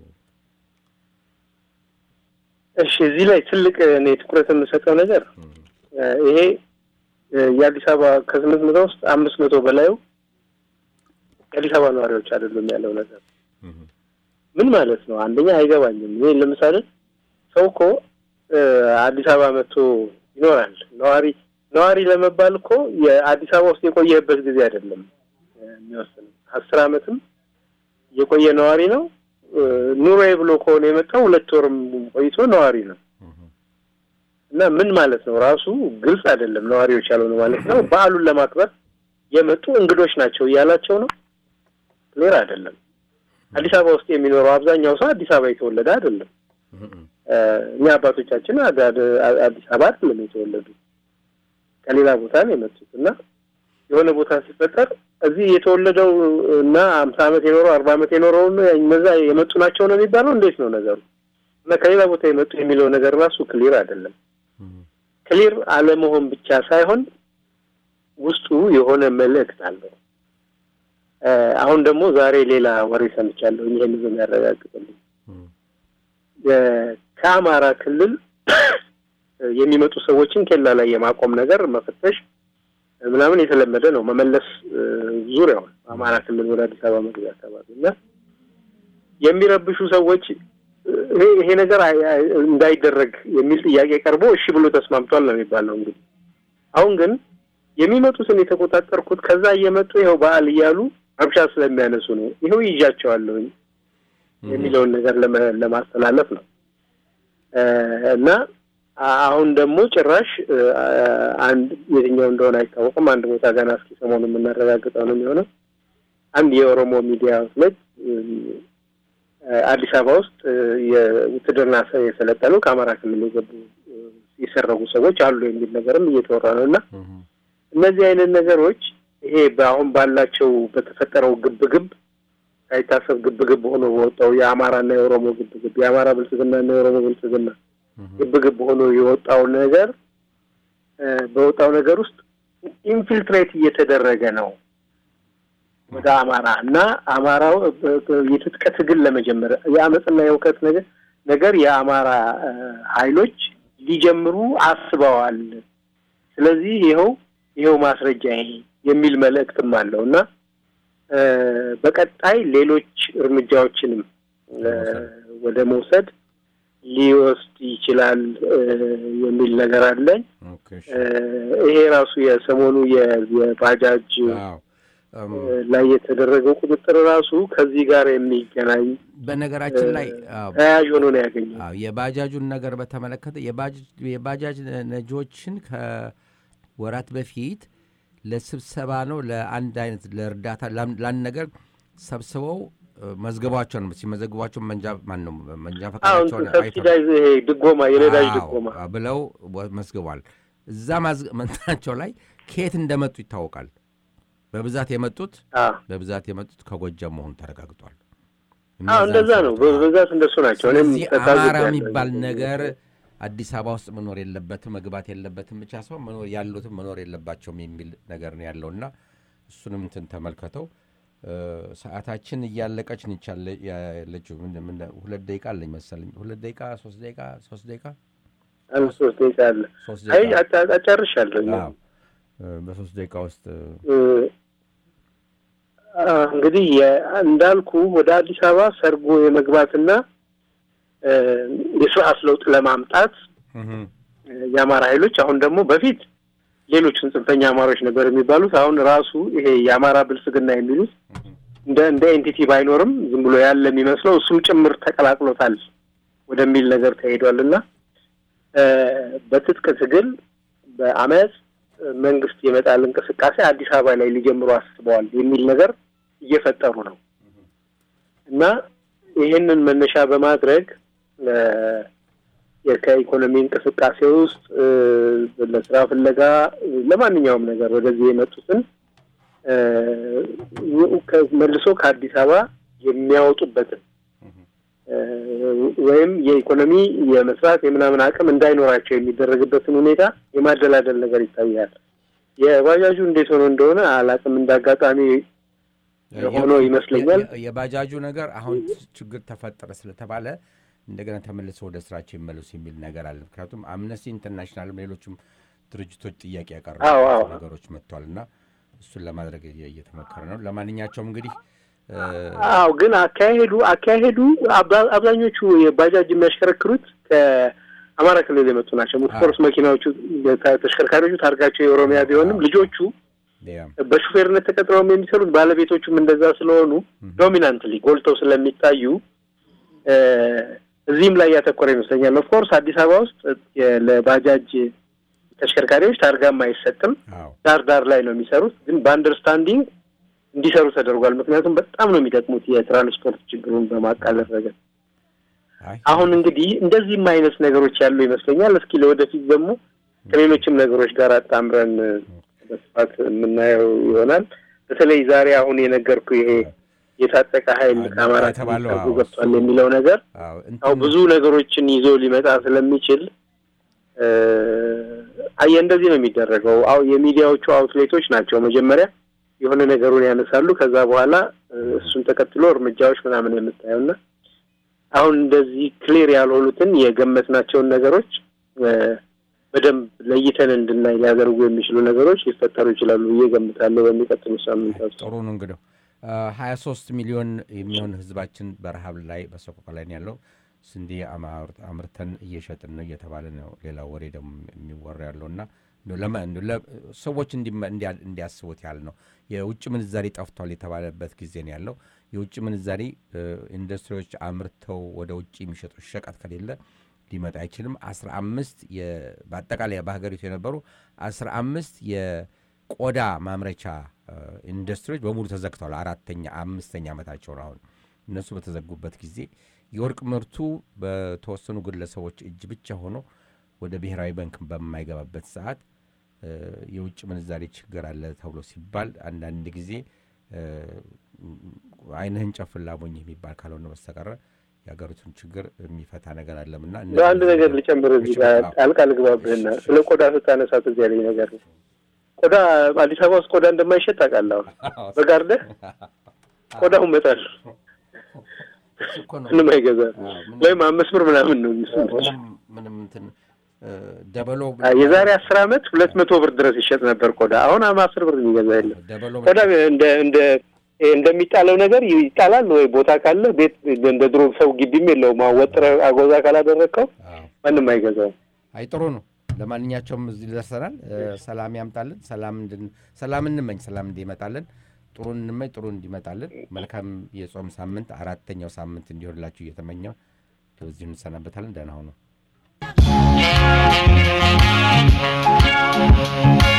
እሺ እዚህ ላይ ትልቅ እኔ ትኩረት የምሰጠው ነገር ይሄ የአዲስ አበባ ከስምንት መቶ ውስጥ አምስት መቶ በላዩ የአዲስ አበባ ነዋሪዎች አይደሉም ያለው ነገር ምን ማለት ነው አንደኛ አይገባኝም እኔ ለምሳሌ ሰውኮ አዲስ አበባ መጥቶ ይኖራል ነዋሪ ነዋሪ ለመባል እኮ የአዲስ አበባ ውስጥ የቆየበት ጊዜ አይደለም የሚወስነው። አስር ዓመትም የቆየ ነዋሪ ነው። ኑሮዬ ብሎ ከሆነ የመጣው ሁለት ወርም ቆይቶ ነዋሪ ነው እና ምን ማለት ነው ራሱ ግልጽ አይደለም። ነዋሪዎች ያልሆኑ ማለት ነው በዓሉን ለማክበር የመጡ እንግዶች ናቸው ያላቸው ነው። ክሊር አይደለም። አዲስ አበባ ውስጥ የሚኖረው አብዛኛው ሰው አዲስ አበባ የተወለደ አይደለም። እኛ አባቶቻችን አዲስ አበባ አይደለም የተወለዱ ከሌላ ቦታ ነው የመጡት እና የሆነ ቦታ ሲፈጠር እዚህ የተወለደው እና ሃምሳ ዓመት የኖረው አርባ ዓመት የኖረው እነዛ የመጡ ናቸው ነው የሚባለው። እንዴት ነው ነገሩ? እና ከሌላ ቦታ የመጡ የሚለው ነገር ራሱ ክሊር አይደለም። ክሊር አለመሆን ብቻ ሳይሆን ውስጡ የሆነ መልእክት አለው። አሁን ደግሞ ዛሬ ሌላ ወሬ ሰምቻለሁ ይሄን ነው የሚያረጋግጥልኝ። ከአማራ ክልል የሚመጡ ሰዎችን ኬላ ላይ የማቆም ነገር መፈተሽ ምናምን የተለመደ ነው። መመለስ ዙሪያው አማራ ክልል ወደ አዲስ አበባ መግቢያ አካባቢና የሚረብሹ ሰዎች ይሄ ነገር እንዳይደረግ የሚል ጥያቄ ቀርቦ እሺ ብሎ ተስማምቷል ነው የሚባለው። እንግዲህ አሁን ግን የሚመጡትን የተቆጣጠርኩት ከዛ እየመጡ ይሄው በዓል እያሉ አብሻ ስለሚያነሱ ነው ይሄው ይጃቸዋለሁ የሚለውን ነገር ለማስተላለፍ ነው እና አሁን ደግሞ ጭራሽ አንድ የትኛው እንደሆነ አይታወቅም። አንድ ቦታ ገና እስኪ ሰሞኑን የምናረጋግጠው ነው የሚሆነው። አንድ የኦሮሞ ሚዲያ ላይ አዲስ አበባ ውስጥ የውትድርና የሰለጠኑ ከአማራ ክልል የገቡ የሰረጉ ሰዎች አሉ የሚል ነገርም እየተወራ ነውና እነዚህ አይነት ነገሮች ይሄ በአሁን ባላቸው በተፈጠረው ግብግብ ሳይታሰብ ግብግብ ሆኖ ወጣው የአማራና የኦሮሞ ግብግብ የአማራ ብልጽግናና የኦሮሞ ብልጽግና ግብግብ ሆኖ የወጣው ነገር በወጣው ነገር ውስጥ ኢንፊልትሬት እየተደረገ ነው ወደ አማራ እና አማራው የትጥቅ ትግል ለመጀመር የአመጽና የውከት ነገር ነገር የአማራ ኃይሎች ሊጀምሩ አስበዋል። ስለዚህ ይሄው ይሄው ማስረጃ ይሄ የሚል መልእክትም አለውና በቀጣይ ሌሎች እርምጃዎችንም ወደ መውሰድ ሊወስድ ይችላል የሚል ነገር አለ። ይሄ ራሱ የሰሞኑ የባጃጅ ላይ የተደረገው ቁጥጥር ራሱ ከዚህ ጋር የሚገናኝ በነገራችን ላይ ተያያዥ ሆኖ ነው ያገኘው። አዎ የባጃጁን ነገር በተመለከተ የባጃጅ የባጃጅ ነጂዎችን ከወራት በፊት ለስብሰባ ነው ለአንድ አይነት ለእርዳታ ለአንድ ነገር ሰብስበው መዝገባቸው ነው ሲመዘግባቸው መንጃ ማን ነው መንጃ ፈቃዳቸው ነው ሰብሲዳይዝ ይሄ ድጎማ የነዳጅ ድጎማ ብለው መዝገባል። እዛ ማዝመንታቸው ላይ ከየት እንደመጡ ይታወቃል። በብዛት የመጡት በብዛት የመጡት ከጎጃም መሆኑ ተረጋግጧል። አዎ እንደዛ ነው በብዛት እንደሱ ናቸው። እኔም አማራ የሚባል ነገር አዲስ አበባ ውስጥ መኖር የለበትም መግባት የለበትም ብቻ ሰው መኖር ያሉትም መኖር የለባቸውም የሚል ነገር ነው ያለውና እሱንም እንትን ተመልከተው። ሰዓታችን እያለቀች ንቻለ ያለችው ምን ሁለት ደቂቃ አለኝ መሰለኝ ሁለት ደቂቃ ሶስት ደቂቃ ሶስት ደቂቃ አንድ ሶስት ደቂቃ አለ። አይ አጫርሻለሁ። አዎ በሶስት ደቂቃ ውስጥ እንግዲህ እንዳልኩ ወደ አዲስ አበባ ሰርጎ የመግባትና የስርዓት ለውጥ ለማምጣት የአማራ ኃይሎች አሁን ደግሞ በፊት ሌሎችን ጽንፈኛ አማሮች ነበር የሚባሉት አሁን ራሱ ይሄ የአማራ ብልጽግና የሚሉት እንደ እንደ ኤንቲቲ ባይኖርም ዝም ብሎ ያለ የሚመስለው እሱም ጭምር ተቀላቅሎታል ወደሚል ነገር ተሄዷልና በትጥቅ ትግል በአመጽ መንግስት የመጣል እንቅስቃሴ አዲስ አበባ ላይ ሊጀምሩ አስበዋል የሚል ነገር እየፈጠሩ ነው እና ይሄንን መነሻ በማድረግ የኢኮኖሚ እንቅስቃሴ ውስጥ ለስራ ፍለጋ ለማንኛውም ነገር ወደዚህ የመጡትን መልሶ ከአዲስ አበባ የሚያወጡበትን ወይም የኢኮኖሚ የመስራት የምናምን አቅም እንዳይኖራቸው የሚደረግበትን ሁኔታ የማደላደል ነገር ይታያል። የባጃጁ እንዴት ሆኖ እንደሆነ አላቅም እንዳጋጣሚ ሆኖ ይመስለኛል። የባጃጁ ነገር አሁን ችግር ተፈጠረ ስለተባለ እንደገና ተመልሶ ወደ ስራቸው ይመለሱ የሚል ነገር አለ። ምክንያቱም አምነስቲ ኢንተርናሽናል ሌሎችም ድርጅቶች ጥያቄ ያቀርባሉ ነገሮች መጥቷልና እሱን ለማድረግ እየተመከረ ነው። ለማንኛውም እንግዲህ አው ግን አካሄዱ አካሄዱ አብዛኞቹ የባጃጅ የሚያሽከረክሩት ከአማራ ክልል የመጡ ናቸው። ሞተርስ መኪናዎቹ ተሽከርካሪዎቹ ታርጋቸው የኦሮሚያ ቢሆንም ልጆቹ በሹፌርነት ተቀጥረው የሚሰሩት ባለቤቶቹም እንደዛ ስለሆኑ ዶሚናንትሊ ጎልተው ስለሚታዩ እዚህም ላይ ያተኮረ ይመስለኛል። ኦፍ ኮርስ አዲስ አበባ ውስጥ ለባጃጅ ተሽከርካሪዎች ታርጋም አይሰጥም። ዳር ዳር ላይ ነው የሚሰሩት፣ ግን በአንደርስታንዲንግ እንዲሰሩ ተደርጓል። ምክንያቱም በጣም ነው የሚጠቅሙት የትራንስፖርት ችግሩን በማቃለል ረገድ። አሁን እንግዲህ እንደዚህም አይነት ነገሮች ያሉ ይመስለኛል። እስኪ ለወደፊት ደግሞ ከሌሎችም ነገሮች ጋር አጣምረን በስፋት የምናየው ይሆናል። በተለይ ዛሬ አሁን የነገርኩ ይሄ የታጠቀ ኃይል ከአማራ ተባለው ገብቷል የሚለው ነገር አው ብዙ ነገሮችን ይዞ ሊመጣ ስለሚችል አይ እንደዚህ ነው የሚደረገው። አው የሚዲያዎቹ አውትሌቶች ናቸው መጀመሪያ የሆነ ነገሩን ያነሳሉ፣ ከዛ በኋላ እሱን ተከትሎ እርምጃዎች ምናምን የምታዩና አሁን እንደዚህ ክሊር ያልሆኑትን የገመትናቸውን ነገሮች በደንብ ለይተን እንድናይ ሊያደርጉ የሚችሉ ነገሮች ሊፈጠሩ ይችላሉ እየገምታለሁ በሚቀጥሉ ሳምንታት። ጥሩ ነው። እንግዲህ ሀያ ሶስት ሚሊዮን የሚሆን ህዝባችን በረሃብ ላይ በሰቆቃ ላይ ያለው ስንዴ አምርተን እየሸጥን ነው እየተባለ ነው ሌላ ወሬ ደግሞ የሚወራ ያለውና ሰዎች እንዲያስቡት ያህል ነው። የውጭ ምንዛሪ ጠፍቷል የተባለበት ጊዜ ነው ያለው። የውጭ ምንዛሪ ኢንዱስትሪዎች አምርተው ወደ ውጭ የሚሸጡ ሸቀጥ ከሌለ ሊመጣ አይችልም። አስራ አምስት በአጠቃላይ በሀገሪቱ የነበሩ አስራ አምስት የቆዳ ማምረቻ ኢንዱስትሪዎች በሙሉ ተዘግተዋል። አራተኛ አምስተኛ ዓመታቸው ነው አሁን። እነሱ በተዘጉበት ጊዜ የወርቅ ምርቱ በተወሰኑ ግለሰቦች እጅ ብቻ ሆኖ ወደ ብሔራዊ ባንክ በማይገባበት ሰዓት የውጭ ምንዛሪ ችግር አለ ተብሎ ሲባል አንዳንድ ጊዜ አይነህን ጨፍላሞኝ የሚባል ካልሆነ በስተቀር ያገሩትን ችግር የሚፈታ ነገር አለምና አንድ ነገር ልጨምር እዚህ ጋር ጣልቃ ልግባብህና ስለ ቆዳ ስታነሳት እዚህ ያለኝ ነገር ነው። ቆዳ አዲስ አበባ ውስጥ ቆዳ እንደማይሸጥ ታውቃለህ? በጋርደ ቆዳው መጣል ምንም አይገዛም ወይም አምስት ብር ምናምን ነው የሚሰጡት። ምንም እንትን ደበሎ የዛሬ አስር አመት ሁለት መቶ ብር ድረስ ይሸጥ ነበር ቆዳ። አሁን አስር ብር የሚገዛ የለም። ቆዳ እንደ እንደ እንደሚጣለው ነገር ይጣላል ወይ ቦታ ካለ ቤት እንደ ድሮ ሰው ግቢም የለውም። ወጥረ አጎዛ ካላደረከው ምንም አይገዛው። አይ ጥሩ ነው። ለማንኛቸውም እዚህ ደርሰናል። ሰላም ያምጣልን። ሰላም እንድን ሰላም እንመኝ። ሰላም እንዲመጣልን ጥሩ እንመኝ። ጥሩ እንዲመጣልን መልካም የጾም ሳምንት አራተኛው ሳምንት እንዲሆንላችሁ እየተመኘው ከዚህ እንሰናበታለን። ደህና ሁኑ።